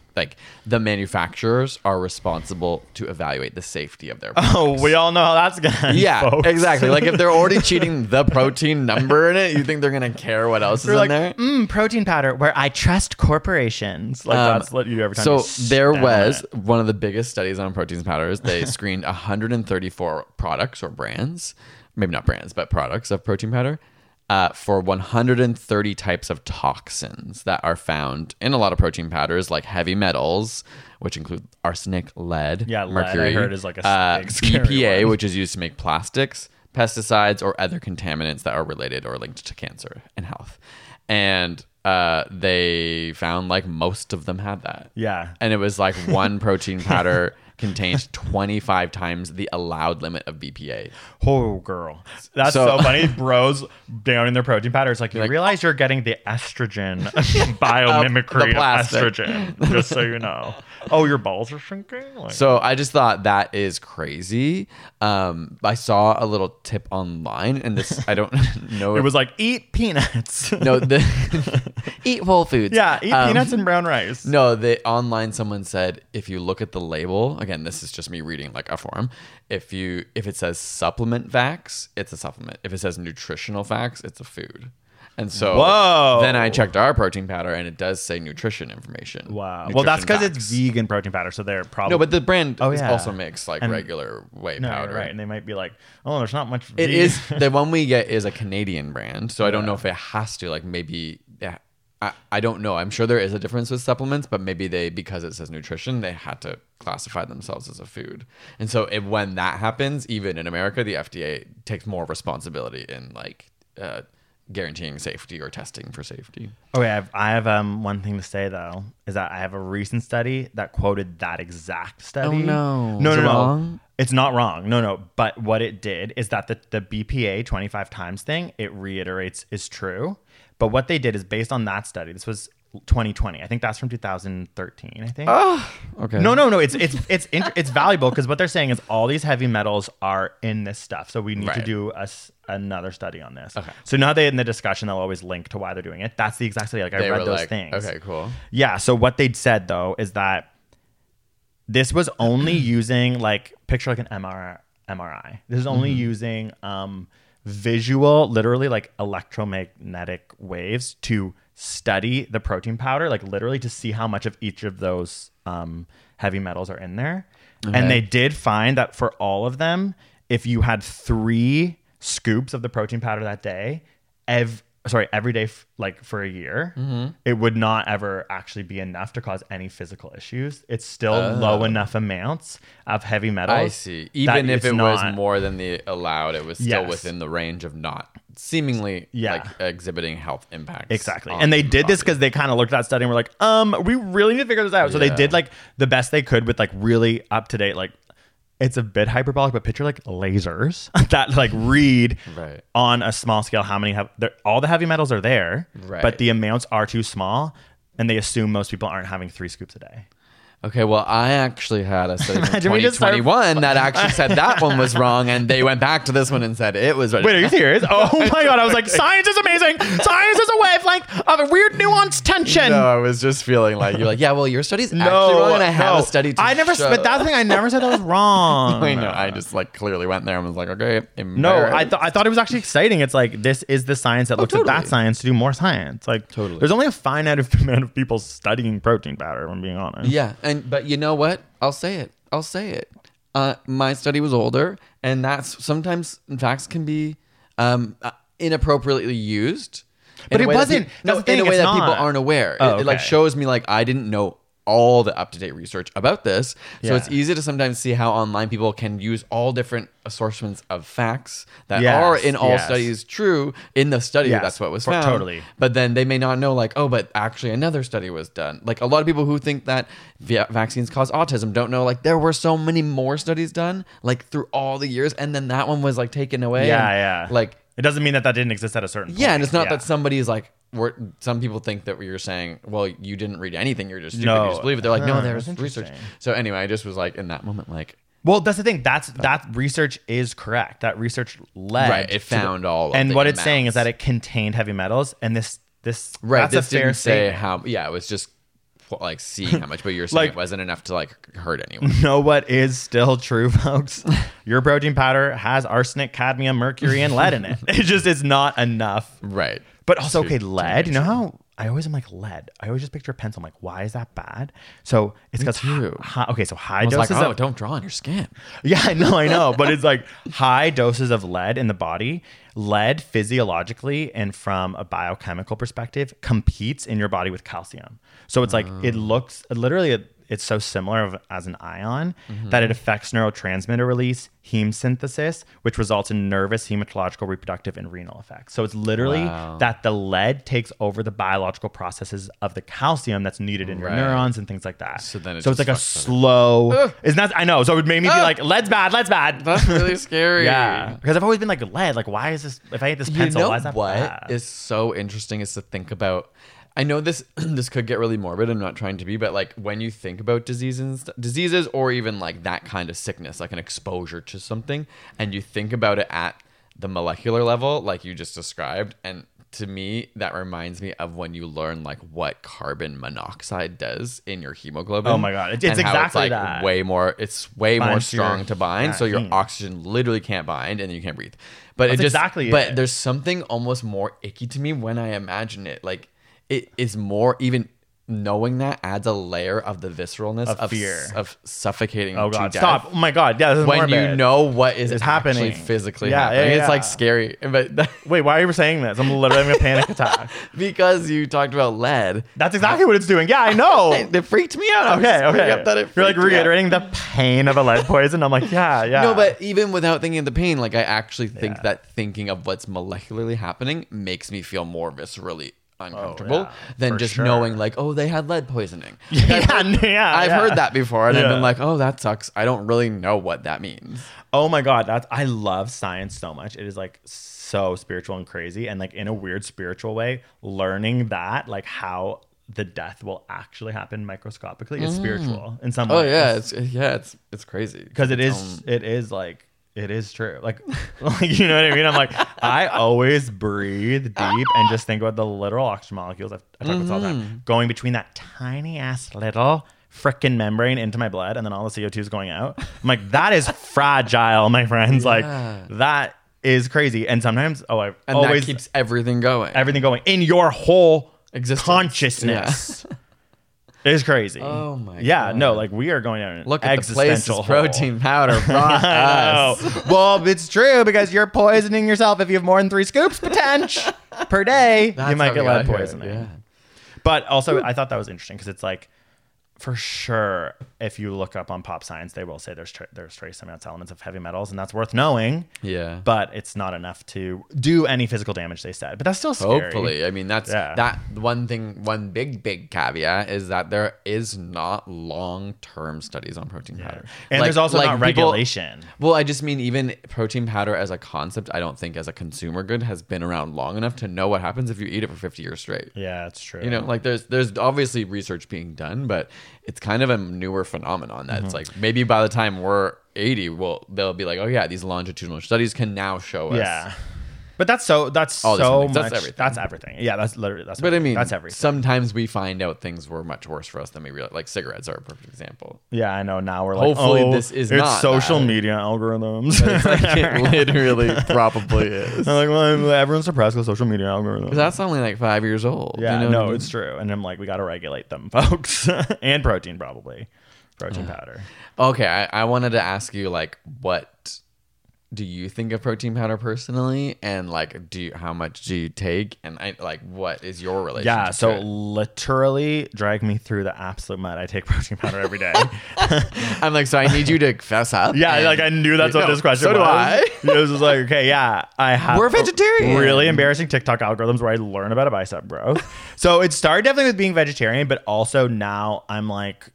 like the manufacturers are responsible to evaluate the safety of their products. Oh, we all know how that's gonna end, yeah, folks. exactly. Like if they're already cheating the protein number in it, you think they're gonna care what else They're is like, in there? mm, protein powder, where I trust corporations. Like Um, that's what you do every time. So you there step on was it. one of the biggest studies on proteins powders. They screened one hundred thirty-four products or brands, maybe not brands, but products of protein powder. Uh, for one hundred thirty types of toxins that are found in a lot of protein powders, like heavy metals, which include arsenic, lead, Yeah, lead, mercury, I heard is like a uh, big scary B P A, one. which is used to make plastics, pesticides, or other contaminants that are related or linked to cancer and health. And uh, they found like most of them had that. Yeah. And it was like one protein powder contained twenty-five times the allowed limit of B P A. Oh, girl. That's So- so, funny. Bros down in their protein powder. It's like, you like, realize you're getting the estrogen biomimicry the of plastic. estrogen, just so you know. Oh, your balls are shrinking? Like, So I just thought that is crazy. Um, I saw a little tip online, and this I don't know. it if- was like, eat peanuts. no, the eat whole foods. yeah, eat Um, peanuts and brown rice. No, the online someone said if you look at the label, again, this is just me reading like a forum. If you if it says supplement facts, it's a supplement. If it says nutritional facts, it's a food. And so Whoa. then I checked our protein powder and it does say nutrition information. Wow. Nutrition Well, that's because it's facts. vegan protein powder, so they're probably No, but the brand Oh, is yeah. also makes like And- regular whey no, powder. right, and they might be like, oh, there's not much. It vegan. is the one we get is a Canadian brand, so I don't know if it has to. Like maybe, yeah, I, I don't know. I'm sure there is a difference with supplements, but maybe they because it says nutrition, they had to classify themselves as a food. And so if, when that happens, even in America, the F D A takes more responsibility in like uh, guaranteeing safety or testing for safety. Okay, I have, I have um one thing to say though is that I have a recent study that quoted that exact study. Oh, no. no, Is no, it no. wrong? It's not wrong. No, no. But what it did is that the the B P A twenty-five times thing it reiterates is true. But what they did is based on that study. This was twenty twenty. I think that's from two thousand thirteen. I think. Okay. No, no, no. It's it's it's int- it's valuable because what they're saying is all these heavy metals are in this stuff. So we need to Right. do a s another study on this. Okay. So now they in the discussion they'll always link to why they're doing it. That's the exact study. Like I They read were those like, things. okay, cool. Yeah. So what they'd said though is that this was only using like picture like an M R I. This is only Mm-hmm. using um, visual, literally like electromagnetic waves to study the protein powder, like literally to see how much of each of those um, heavy metals are in there. And they did find that for all of them, if you had three scoops of the protein powder that day, ev- sorry, every day, f- like for a year, Mm-hmm. it would not ever actually be enough to cause any physical issues. It's still low enough amounts of heavy metals. Oh. I see. that Even if it's it was not- more than the allowed, it was still Yes. within the range of not seemingly Yeah. like exhibiting health impacts. Exactly. on And they the did this body. because they kind of looked at that study and were like, um, we really need to figure this out. So they Yeah. did like the best they could with like really up to date, like it's a bit hyperbolic, but picture like lasers that like read Right. on a small scale how many have they're- all the heavy metals are there, Right. but the amounts are too small and they assume most people aren't having three scoops a day. Okay, well, I actually had a study from Imagine we twenty just start- twenty-one that actually said that one was wrong, and they went back to this one and said it was right. Wait, are you serious? Oh my God. I was like, science is amazing. Science is a wavelength of a weird nuanced tension. No, I was just feeling like you're like, yeah, well, your study's No, actually wrong, and I have no. a study. To I never, show. but that's the thing. I never said that was wrong. I know. I just like clearly went there and was like, okay, No, I embarrassed. thought I thought it was actually exciting. It's like this is the science that looks at totally. that science to do more science. Like Totally. there's only a finite amount of people studying protein powder. If I'm being honest. Yeah, and but you know what? I'll say it. I'll say it. Uh, my study was older, and that's sometimes facts can be um, uh, inappropriately used. in But a it way that wasn't. peop- That's no, the thing, in a way it's that people not. aren't aware. Oh, it, it like okay. shows me like I didn't know all the up to date research about this, so Yeah. it's easy to sometimes see how online people can use all different assortments of facts that Yes, are in all yes. studies true in the study. Yes, That's what was for- found. totally. But then they may not know, like, oh, but actually another study was done. Like a lot of people who think that va- vaccines cause autism don't know, like, there were so many more studies done, like, through all the years. And then that one was, like, taken away. Yeah, and, yeah. Like, it doesn't mean that that didn't exist at a certain point. yeah. And it's not Yeah. that somebody's like, we're, some people think that you're saying, well, you didn't read anything. You're just stupid. No. You just believe it. They're like, no, Huh, there's that's research. interesting. So anyway, I just was like, in that moment, like, Well, that's the thing. That's that research is correct. That research led. Right, it to the- found all of And the what it's saying is amounts. that it contained heavy metals, and this this right. That's This a fair didn't say statement. how, yeah, it was just like seeing how much, but you're saying Like- it wasn't enough to like hurt anyone. know what is still true, folks? Your protein powder has arsenic, cadmium, mercury, and lead in it. It just is not enough. Right. But also, To- okay, to lead. make You know sure. how I always am like lead. I always just picture a pencil. I'm like, why is that bad? So it's because too. high, okay, so high I was like, doses oh, of don't draw on your skin. yeah, I know, I know, but it's like high doses of lead in the body. Lead physiologically and from a biochemical perspective competes in your body with calcium. So it's like it looks literally it, it's so similar of, as an ion Mm-hmm. that it affects neurotransmitter release, heme synthesis, which results in nervous, hematological, reproductive, and renal effects. So it's literally Wow. that the lead takes over the biological processes of the calcium that's needed in your Right. neurons and things like that. So then it so it's just like a fucks with it. slow. Isn't that I know? So it made me be like, lead's bad, lead's bad. That's really scary. Yeah, because I've always been like lead. Like, why is this? If I ate this pencil, you know why is that what bad? is so interesting is to think about. I know this this could get really morbid. I'm not trying to be, but like when you think about diseases, and st- diseases, or even like that kind of sickness, like an exposure to something, and you think about it at the molecular level, like you just described, and to me, that reminds me of when you learn like what carbon monoxide does in your hemoglobin. Oh my God. It's- it's and how exactly it's like that. way more. It's way more Binds to your- strong to bind, yeah, so your heme. oxygen literally can't bind, and then you can't breathe. But That's it just exactly But it. there's something almost more icky to me when I imagine it. Like it is more even. Knowing that adds a layer of the visceralness Of of, fear. s- of suffocating. Oh to God, death stop! Oh my God, yeah, this is When morbid. you know what is It's actually happening. physically Yeah, yeah, happening, yeah. it's like scary. But that- Wait, why are you saying this? I'm literally having a panic attack. because you talked about lead, That's exactly what it's doing. Yeah, I know. it, it freaked me out. I was Okay, just bringing okay. up that it You're like freaked me out. reiterating the pain of a lead poison. I'm like, yeah, yeah. No, but even without thinking of the pain, like I actually think Yeah. that thinking of what's molecularly happening makes me feel more viscerally uncomfortable yeah, than for just sure. knowing like, oh, they had lead poisoning. yeah, yeah, I've yeah. heard that before, and I've Yeah. been like, oh, that sucks. I don't really know what that means. Oh my God, that's I love science so much. It is like so spiritual and crazy, and like in a weird spiritual way, learning that like how the death will actually happen microscopically is spiritual in some Oh ways. yeah, it's yeah, it's it's crazy because it It's is own- it is like it is true like like you know what I mean. I'm like I always breathe deep and just think about the literal oxygen molecules. I've, I talk about this all the Mm-hmm. time, going between that tiny ass little frickin' membrane into my blood, and then all the C O two is going out. I'm like, that is fragile, my friends. Yeah. Like that is crazy. And sometimes oh I and always that keeps everything going. everything going in your whole Existence. consciousness. It is crazy. Oh my yeah, God. no, like we are going down an Look at the existential places hole. protein powder brought I us. know. Well, it's true because you're poisoning yourself if you have more than three scoops potential per day. That's you might how get we lead got here, poisoning. yeah. But also, I thought that was interesting because it's like, for sure, if you look up on pop science, they will say there's tra- there's trace amounts elements of heavy metals, and that's worth knowing. Yeah. But it's not enough to do any physical damage. They said, but that's still scary. Hopefully, I mean that's Yeah. that one thing. One big big caveat is that there is not long term studies on protein powder, And Like- there's also like not people- regulation. Well, I just mean even protein powder as a concept, I don't think as a consumer good has been around long enough to know what happens if you eat it for fifty years straight. Yeah, that's true. You know, like there's there's obviously research being done, but it's kind of a newer phenomenon that Mm-hmm. it's like maybe by the time we're eighty, well, they'll be like, oh yeah, these longitudinal studies can now show us. yeah. But that's so that's All these so things. much. That's everything. That's everything. Yeah, that's literally that's. But I everything. mean, that's everything. sometimes we find out things were much worse for us than we realize. Like cigarettes are a perfect example. Yeah, I know. Now we're like, Hopefully oh, this is it's not social that. media algorithms. It's like it literally probably is. I'm like, well, everyone's suppressed with social media algorithms. That's only like five years old. yeah, you know no, what I mean? it's true. And I'm like, we got to regulate them, folks, and protein probably, protein powder. Okay, I, I wanted to ask you like, what do you think of protein powder personally, and like, do you, how much do you take, and I like, what is your relationship? Yeah, so to it? literally drag me through the absolute mud. I take protein powder every day. I'm like, so I need you to fess up. Yeah, and- like I knew that's what No, this question so was. do I. It was just like, okay, yeah, I have. We're vegetarian. Really embarrassing TikTok algorithms where I learn about a bicep growth. So it started definitely with being vegetarian, but also now I'm like,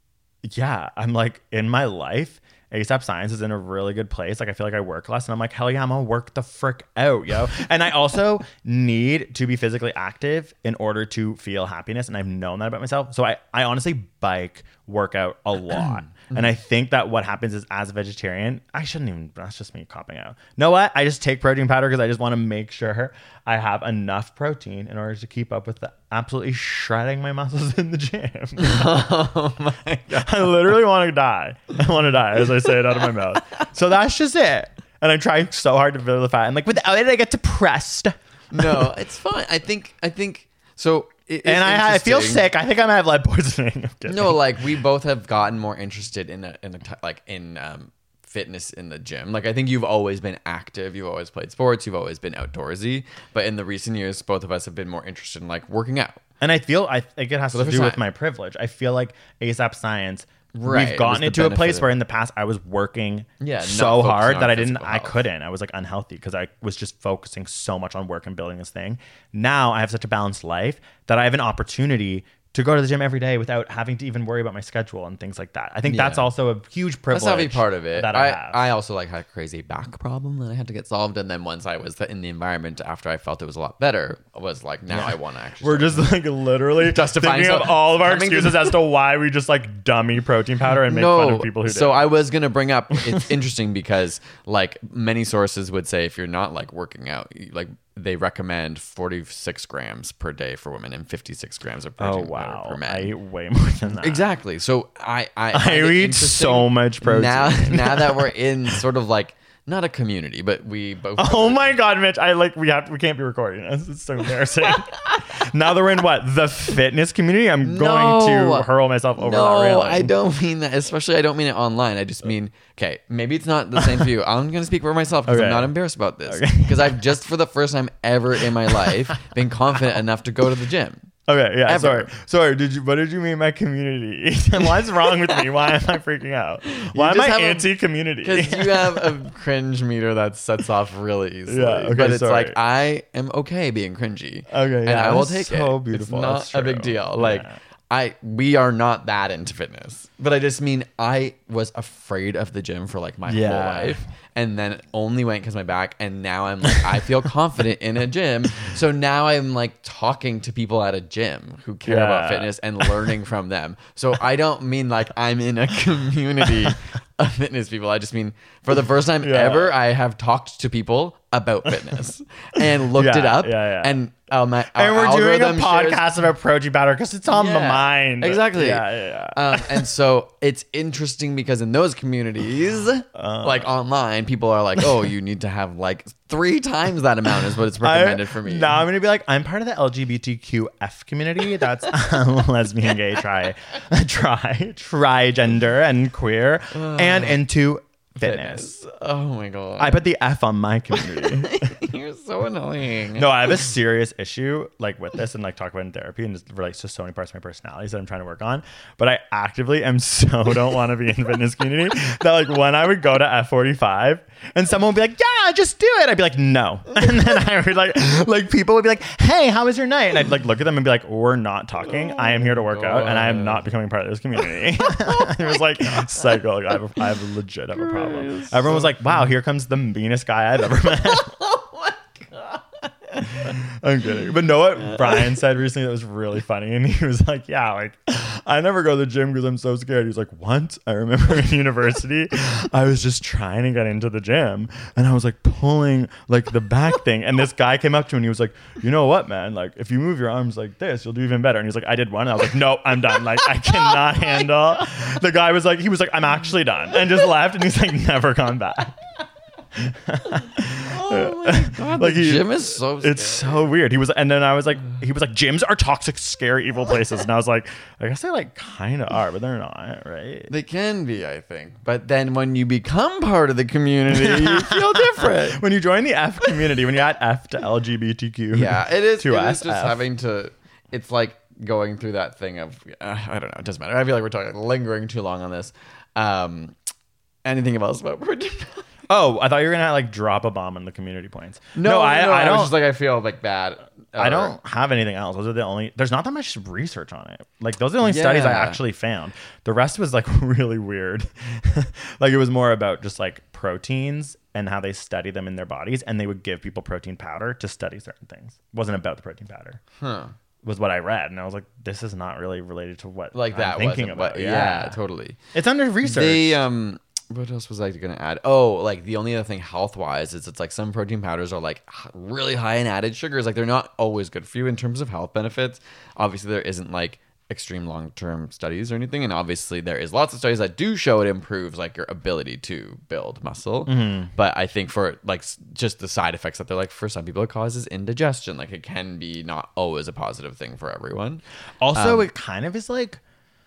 yeah, I'm like in my life. ASAP Science is in a really good place. Like I feel like I work less, and I'm like, hell yeah, I'm gonna work the frick out, yo. And I also need to be physically active in order to feel happiness, and I've known that about myself. So I, I honestly bike, work out a lot. And I think that what happens is, as a vegetarian, I shouldn't even, that's just me copping out. Know what? I just take protein powder because I just want to make sure I have enough protein in order to keep up with the absolutely shredding my muscles in the gym. Oh my God. I literally want to die. I want to die as I say it out of my mouth. So that's just it. And I'm trying so hard to fill the fat. And like, without it, I get depressed. No, it's fine. I think, I think, so. It, and I, I feel sick. I think I might have lead poisoning. No, like we both have gotten more interested in a, in a t- like in um, fitness in the gym. Like I think you've always been active. You've always played sports. You've always been outdoorsy. But in the recent years, both of us have been more interested in like working out. And I feel I think it has So to do time. with my privilege. I feel like ASAP Science. Right, We've gotten it was into the a place benefit where of- in the past I was working Yeah, not so focusing hard on that I didn't, physical I health. couldn't. I was like unhealthy because I was just focusing so much on work and building this thing. Now I have such a balanced life that I have an opportunity to go to the gym every day without having to even worry about my schedule and things like that. I think that's Yeah. also a huge privilege. That's not be part of it. That I, I, have. I also like had a crazy back problem that I had to get solved, and then once I was in the environment after I felt it was a lot better, I was like, now I want to actually. We're start just like literally Justifying thinking of some- all of our coming to- excuses as to why we just like dummy protein powder and make fun of people who so do. I was gonna bring up. It's interesting because like many sources would say if you're not like working out, you- like they recommend forty-six grams per day for women and fifty-six grams of Oh protein wow! powder per man. I eat way more than that. Exactly. So I I, I find it eat interesting so much protein. now. Now that we're in sort of like not a community, but we both. Oh my God, Mitch! I like we have we can't be recording this. It's so embarrassing. Now that we're in what the fitness community, I'm going No. to hurl myself over no, that railing. I don't mean that. Especially, I don't mean it online. I just mean, okay, maybe it's not the same for you. I'm going to speak for myself because Okay. I'm not embarrassed about this. Okay. Because I've just for the first time ever in my life been confident enough to go to the gym. Okay, yeah, Ever. sorry, sorry. Did you? What did you mean by community? What's wrong with me? Why am I freaking out? Why am just I have a- anti-community? Because you have a cringe meter that sets off really easily. Yeah, okay, but it's sorry. like I am okay being cringy. Okay, and yeah, I will that's take so it. beautiful. It's not That's a big true. deal. Like Yeah. I, we are not that into fitness. But I just mean I was afraid of the gym for like my Yeah. whole life, and then only went because my back. And now I'm like I feel confident in a gym. So now I'm like talking to people at a gym who care about Yeah. fitness and learning from them. So I don't mean like I'm in a community of fitness people. I just mean for the first time Yeah. ever, I have talked to people about fitness and looked Yeah, it up. yeah, yeah. And um, my, and our we're doing a algorithm shares- podcast about protein powder because it's on the Yeah, mind. Exactly. Yeah, yeah, yeah. Um, and so it's interesting because in those communities, Uh. like online, people are like, "Oh, you need to have like three times that amount is what it's recommended I- for me." Now I'm gonna be like, I'm part of the L G B T Q F community. That's lesbian, gay, tri, tri, tri-gender, and queer, and into fitness. Oh my god! I put the F on my community. You're so annoying. No, I have a serious issue like with this and like talk about it in therapy and just relates to so many parts of my personalities that I'm trying to work on. But I actively am so don't want to be in fitness community that like when I would go to F forty-five and someone would be like, yeah, just do it. I'd be like, no. And then I would like, like people would be like, hey, how was your night? And I'd like look at them and be like, we're not talking. I am here to work out and I am not becoming part of this community. It was like psycho. Like, I have, a, I have a legit have a problem. Everyone was like, wow, here comes the meanest guy I've ever met. I'm kidding. But know what Brian said recently that was really funny? And he was like, yeah, like, I never go to the gym because I'm so scared. He's like, once I remember in university, I was just trying to get into the gym and I was like pulling like the back thing. And this guy came up to me and he was like, you know what, man? Like, if you move your arms like this, you'll do even better. And he's like, I did one. And I was like, nope, I'm done. Like, I cannot handle. The guy was like, he was like, I'm actually done. And just left. And he's like, never gone back. Oh my god! Like the he- gym is so. It's scary. so weird. He was, and then I was like, he was like, gyms are toxic, scary, evil places. And I was like, I guess they like kind of are, but they're not, right? They can be, I think. But then when you become part of the community, you feel different. When you join the F community, when you add F to L G B T Q, Yeah, it is. to It us, is just F. having to. It's like going through that thing of uh, I don't know. It doesn't matter. I feel like we're talking lingering too long on this. Um, anything else about protein? Oh, I thought you were gonna like drop a bomb on the community points. No, I, no, I I don't. was just like I feel like bad. I Or- don't have anything else. Those are the only. There's not that much research on it. Like those are the only studies I Yeah. actually found. The rest was like really weird. Like it was more about just like proteins and how they study them in their bodies, and they would give people protein powder to study certain things. It wasn't about the protein powder. Huh. was what I read, and I was like, this is not really related to what Like I'm that thinking wasn't about. what, yeah. yeah, totally. It's under research. They um what else was I going to add? Oh, like the only other thing health wise is it's like some protein powders are like h- really high in added sugars. Like they're not always good for you in terms of health benefits. Obviously, there isn't like extreme long term studies or anything, and obviously there is lots of studies that do show it improves like your ability to build muscle. Mm-hmm. But I think for like s- just the side effects that they're like for some people it causes indigestion. Like it can be not always a positive thing for everyone. Also, Um, it kind of is like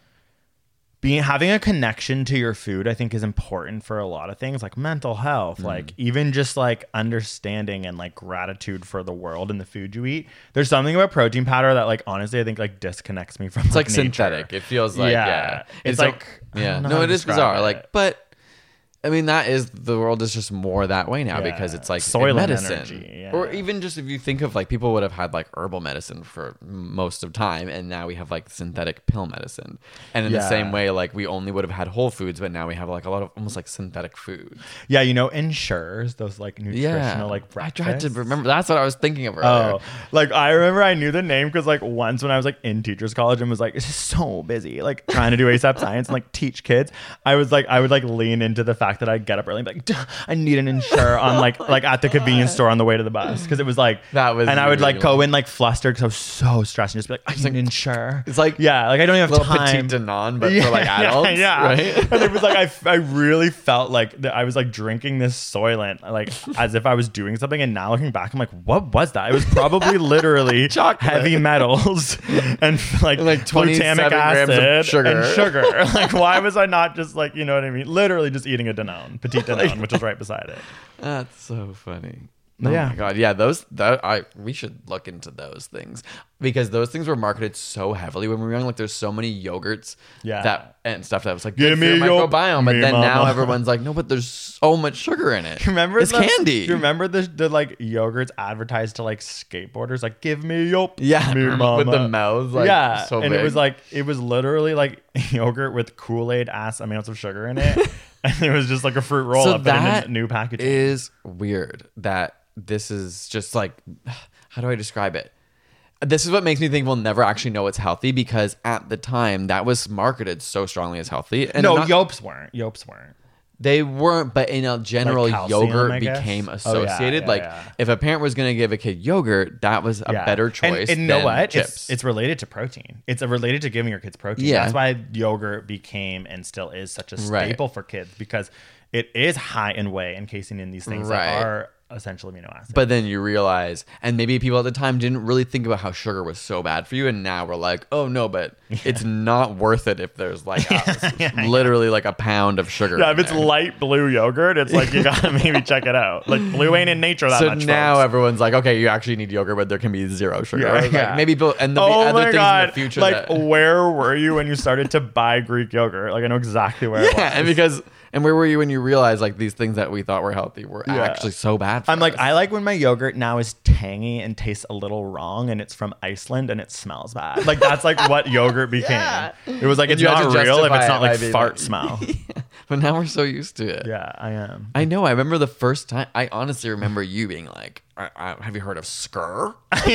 being having a connection to your food, I think, is important for a lot of things, like mental health, Mm. like even just like understanding and like gratitude for the world and the food you eat. There's something about protein powder that, like, honestly, I think like disconnects me from. It's like nature. synthetic. It feels like Yeah. yeah. It's so- like- I yeah. don't know No, how it to is describe bizarre. it. Like, but I mean, that is the world is just more that way now Yeah. because it's like Soylent medicine, energy, yeah. or even just if you think of like people would have had like herbal medicine for most of time, and now we have like synthetic pill medicine, and in the Yeah. same way, like we only would have had whole foods, but now we have like a lot of almost like synthetic foods. Yeah, you know, Ensures, those like nutritional Yeah, like I breakfasts. tried to remember. That's what I was thinking of earlier. Oh, like I remember I knew the name because like once when I was like in teachers college and was like, it's just so busy, like trying to do ASAP science and like teach kids. I was like, I would like lean into the fact that I'd get up early and be like, "Duh, I need an Ensure on like, like at the convenience store on the way to the bus. Cause it was like, That was and I would like really go in like flustered cause I was so stressed and just be like, I need an Ensure. It's like yeah, like I don't even have little time. petite Danone, but Yeah, for like yeah, adults, yeah. right? And it was like I, f- I really felt like that I was like drinking this Soylent like as if I was doing something, and now looking back I'm like, what was that? It was probably literally Chocolate. heavy metals and like, And, like, twenty-seven glutamic grams of acid sugar. and sugar. Like why was I not just like, you know what I mean, literally just eating a Danone, petite Danone, which is right beside it. That's so funny. But Oh yeah. my god, yeah, those that I we should look into those things because those things were marketed so heavily when we were young. Like, there's so many yogurts, Yeah. that and stuff that was like Give good for me your your- microbiome, but me then now mama. everyone's like, no, but there's so much sugar in it. Remember it's the, candy. Do you remember the, the like yogurts advertised to like skateboarders? Like, give me your Yeah, me with mama. the mouths, like, yeah, so and it big. was like it was literally like yogurt with Kool-Aid ass amounts of sugar in it, and it was just like a fruit roll So up in that a new packaging. is weird that this is just like, how do I describe it? This is what makes me think we'll never actually know it's healthy because at the time that was marketed so strongly as healthy. And no, I'm not- Yopes weren't. Yopes weren't. They weren't, but in a general, Like calcium, yogurt I guess? became Oh, yeah, associated. yeah, like, yeah. if a parent was going to give a kid yogurt, that was a Yeah. better And- choice. And, you know than what? Chips. It's, it's related to protein. It's a related to giving your kids protein. Yeah. That's why yogurt became and still is such a Right. staple for kids because it is high in whey and casein in these things Right. that are essential amino acids. But then you realize, and maybe people at the time didn't really think about how sugar was so bad for you, and now we're like, oh no, but it's not worth it if there's like a, literally like a pound of sugar. yeah, in if it's there. light blue yogurt, it's like you gotta maybe check it out. Like blue ain't in nature that So much. now folks. everyone's like, okay, you actually need yogurt, but there can be zero sugar. Yeah, Like, yeah. maybe people, and there'll be Oh other my things god! in the future. Like, that, where were you when you started to buy Greek yogurt? Like, I know exactly where. it yeah, was. and because and where were you when you realized like these things that we thought were healthy were Yeah. actually so bad? For I'm like, us? I like when my yogurt now is tangy and tastes a little wrong, and it's from Iceland and it smells bad. Like that's like what yogurt became. Yeah. It was like And it's you had not to real if justify it's it not by like being fart like- smell. But now we're so used to it. Yeah, I am. I know. I remember the first time. I honestly remember you being like, I, I, "Have you heard of Skyr?"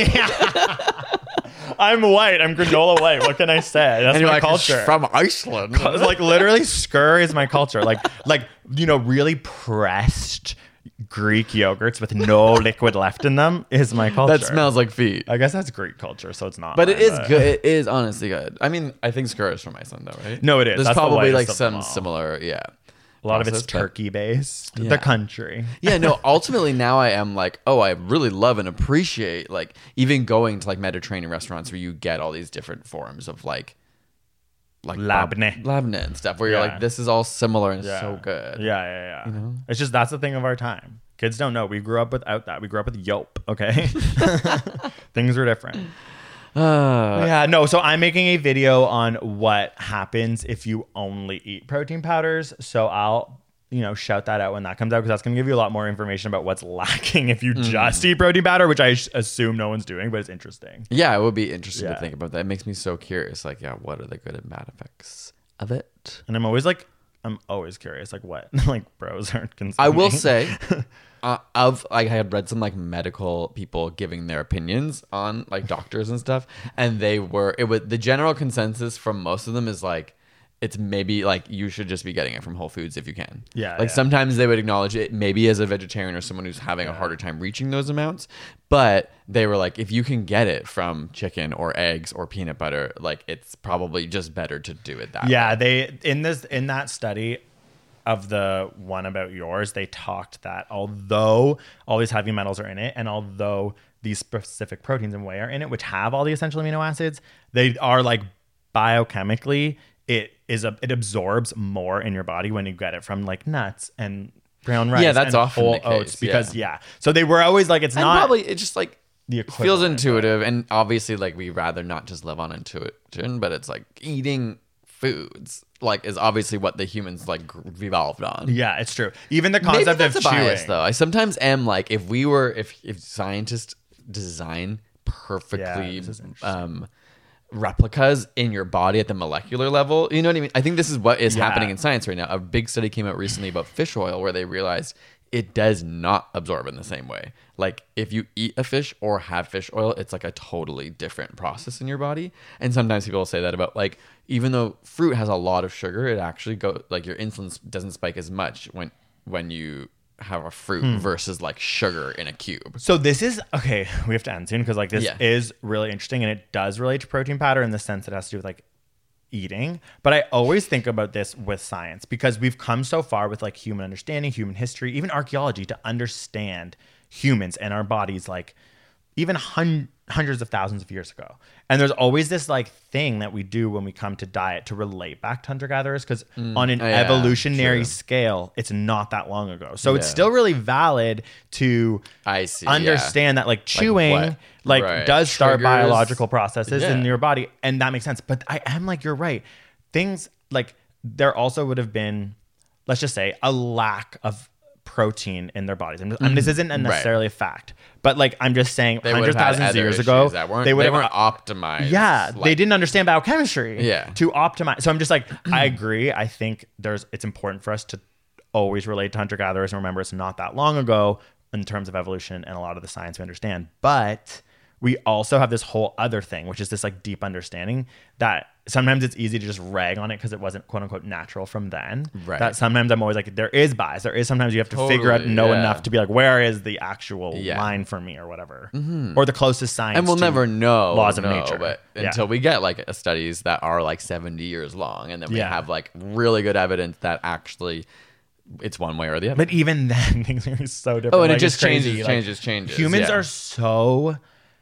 I'm white. I'm granola white. What can I say? That's And you're my like, culture. "It's from Iceland." It's like literally Skyr is my culture. Like like you know, really pressed Greek yogurts with no liquid left in them is my culture. That smells like feet. I guess that's Greek culture, so it's not. But it mine, is good. It is honestly good. I mean, I think Skyr is from Iceland, though, right? No, it is. There's That's the probably whitest like of them some all. similar, yeah. A lot of it's process, but- turkey based. Yeah. The country. Yeah, no, ultimately now I am like, oh, I really love and appreciate like even going to like Mediterranean restaurants where you get all these different forms of like like Labne. labne and stuff where you're Yeah. like, this is all similar and Yeah. so good. Yeah, yeah, yeah. It's just that's the thing of our time. Kids don't know. We grew up without that. We grew up with Yelp. Okay, things were different. Uh, Yeah, no. So I'm making a video on what happens if you only eat protein powders. So I'll, you know, shout that out when that comes out because that's going to give you a lot more information about what's lacking if you just eat protein powder, which I sh- assume no one's doing, but it's interesting. yeah, it would be interesting Yeah. to think about that. It makes me so curious. Like, yeah, what are the good and bad effects of it? And I'm always like, I'm always curious, like what like bros are consuming. I will say, uh, of like I had read some like medical people giving their opinions on like doctors and stuff, and they were it was the general consensus from most of them is like it's maybe like you should just be getting it from Whole Foods if you can. Yeah. Like yeah. sometimes they would acknowledge it maybe as a vegetarian or someone who's having yeah. a harder time reaching those amounts. But they were like, if you can get it from chicken or eggs or peanut butter, like it's probably just better to do it that yeah, way. they in this in that study of the one about yours, they talked that although all these heavy metals are in it, and although these specific proteins and whey are in it, which have all the essential amino acids, they are like biochemically it is a it absorbs more in your body when you get it from like nuts and brown rice. Yeah, that's and often whole the case, oats because yeah. yeah. So they were always like it's and not probably it just like the it feels equivalent, intuitive, and obviously like we rather not just live on intuition, but it's like eating foods like is obviously what the humans like evolved on. Yeah, it's true. Even the Maybe concept that's of a bias, chewing. though. I sometimes am like, if we were, if if scientists design perfectly Yeah, um, replicas in your body at the molecular level, you know what I mean? I think this is what is Yeah. happening in science right now. A big study came out recently about fish oil where they realized it does not absorb in the same way. Like if you eat a fish or have fish oil, it's like a totally different process in your body. And sometimes people say that about like, even though fruit has a lot of sugar, it actually go like your insulin doesn't spike as much when when you have a fruit Hmm. versus like sugar in a cube. So this is okay. We have to end soon because like this Yeah. is really interesting and it does relate to protein powder in the sense it has to do with like eating. But I always think about this with science because we've come so far with like human understanding, human history, even archaeology to understand humans and our bodies like even hun- hundreds of thousands of years ago. And there's always this like thing that we do when we come to diet to relate back to hunter-gatherers because Mm. on an Oh, yeah, evolutionary true. scale, it's not that long ago. So it's Yeah. still really valid to I see. understand that like chewing what? like, Right. does start Triggers. biological processes Yeah. in your body, and that makes sense. But I am like, you're right. Things like there also would have been, let's just say, a lack of protein in their bodies. And, and this isn't necessarily a fact, but like I'm just saying, They would hundreds have had thousands of other years issues ago, that weren't, they would they have weren't optimized. Yeah, like- they didn't understand biochemistry. Yeah. to optimize. So I'm just like, I agree. I think there's it's important for us to always relate to hunter gatherers and remember it's not that long ago in terms of evolution and a lot of the science we understand. But we also have this whole other thing, which is this like deep understanding that sometimes it's easy to just rag on it because it wasn't quote unquote natural from then. Right. That sometimes I'm always like, there is bias. There is sometimes you have to figure out, Totally, know yeah. enough to be like, where is the actual Yeah. line for me or whatever, or the closest science. and we'll to never know laws of no, nature. but Yeah. until we get like studies that are like seventy years long, and then we Yeah. have like really good evidence that actually it's one way or the other. But even then, things are so different. Oh, and it Like, just it's crazy. changes, Like, changes, changes. Humans yeah. are so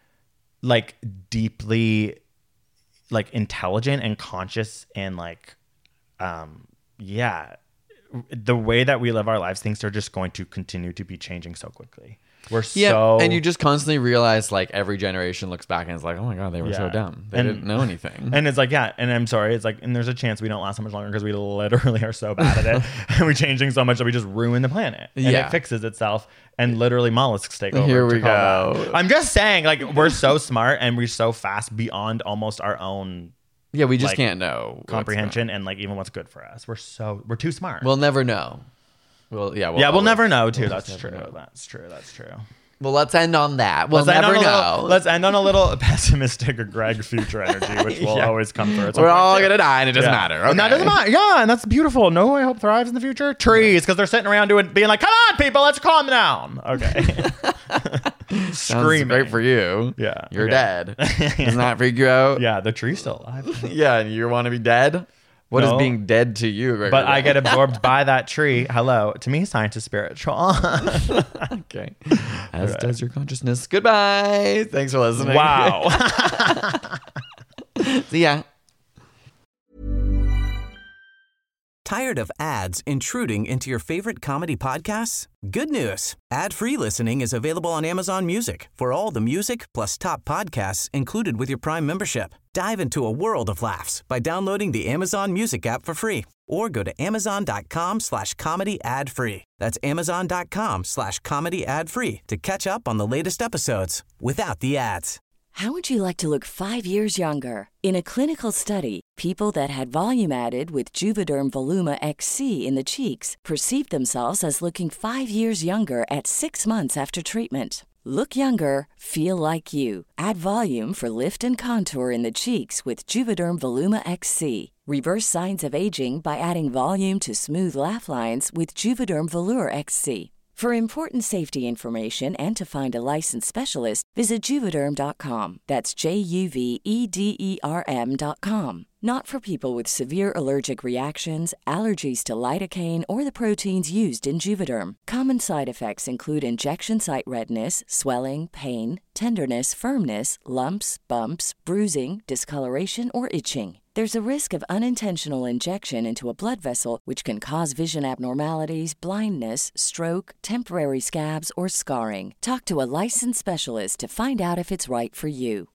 like deeply like intelligent and conscious and like um yeah, the way that we live our lives, things are just going to continue to be changing so quickly. We're yeah, so and you just constantly realize like every generation looks back and is like, oh my god, they were so Yeah. dumb. They And- didn't know anything. And it's like, yeah, and I'm sorry, it's like, and there's a chance we don't last so much longer because we literally are so bad at it, and we're changing so much that we just ruin the planet, and Yeah. it fixes itself, and literally mollusks take over. Here to we call go. that. I'm just saying, like, we're so smart and we're so fast beyond almost our own yeah, we just like, can't know what's comprehension and like even what's good for us. We're so we're too smart. going- We'll never know. Well, yeah, we'll yeah, we'll always- never know too. we'll That's just true. never know. That's true. That's true. Well, let's end on that. We'll Let's end never on a know. little, let's end on a little pessimistic or Greg future energy, which will Yeah. always come through. at some We're point, all too. gonna die, and it doesn't Yeah. matter. And that Okay. doesn't matter. Yeah, and that's beautiful. No, I hope thrives in the future. Trees, because they're sitting around doing, being like, "Come on, people, let's calm down." Okay. Sounds Screaming. great for you. Yeah. You're Okay. dead. Doesn't that freak you out? Yeah, the tree's still alive. Yeah, and you want to be dead? What is No. being dead to you, Gregory? But I get absorbed by that tree. Hello. To me, science is spiritual. Okay. As does your consciousness. Goodbye. Thanks for listening. Wow. See ya. Tired of ads intruding into your favorite comedy podcasts? Good news. Ad-free listening is available on Amazon Music for all the music plus top podcasts included with your Prime membership. Dive into a world of laughs by downloading the Amazon Music app for free or go to amazon.com slash comedy ad free. That's amazon.com slash comedy ad free to catch up on the latest episodes without the ads. How would you like to look five years younger? In a clinical study, people that had volume added with Juvederm Voluma X C in the cheeks perceived themselves as looking five years younger at six months after treatment. Look younger, feel like you. Add volume for lift and contour in the cheeks with Juvederm Voluma X C. Reverse signs of aging by adding volume to smooth laugh lines with Juvederm Volure X C. For important safety information and to find a licensed specialist, visit Juvederm dot com. That's J U V E D E R M dot com. Not for people with severe allergic reactions, allergies to lidocaine, or the proteins used in Juvederm. Common side effects include injection site redness, swelling, pain, tenderness, firmness, lumps, bumps, bruising, discoloration, or itching. There's a risk of unintentional injection into a blood vessel, which can cause vision abnormalities, blindness, stroke, temporary scabs, or scarring. Talk to a licensed specialist to find out if it's right for you.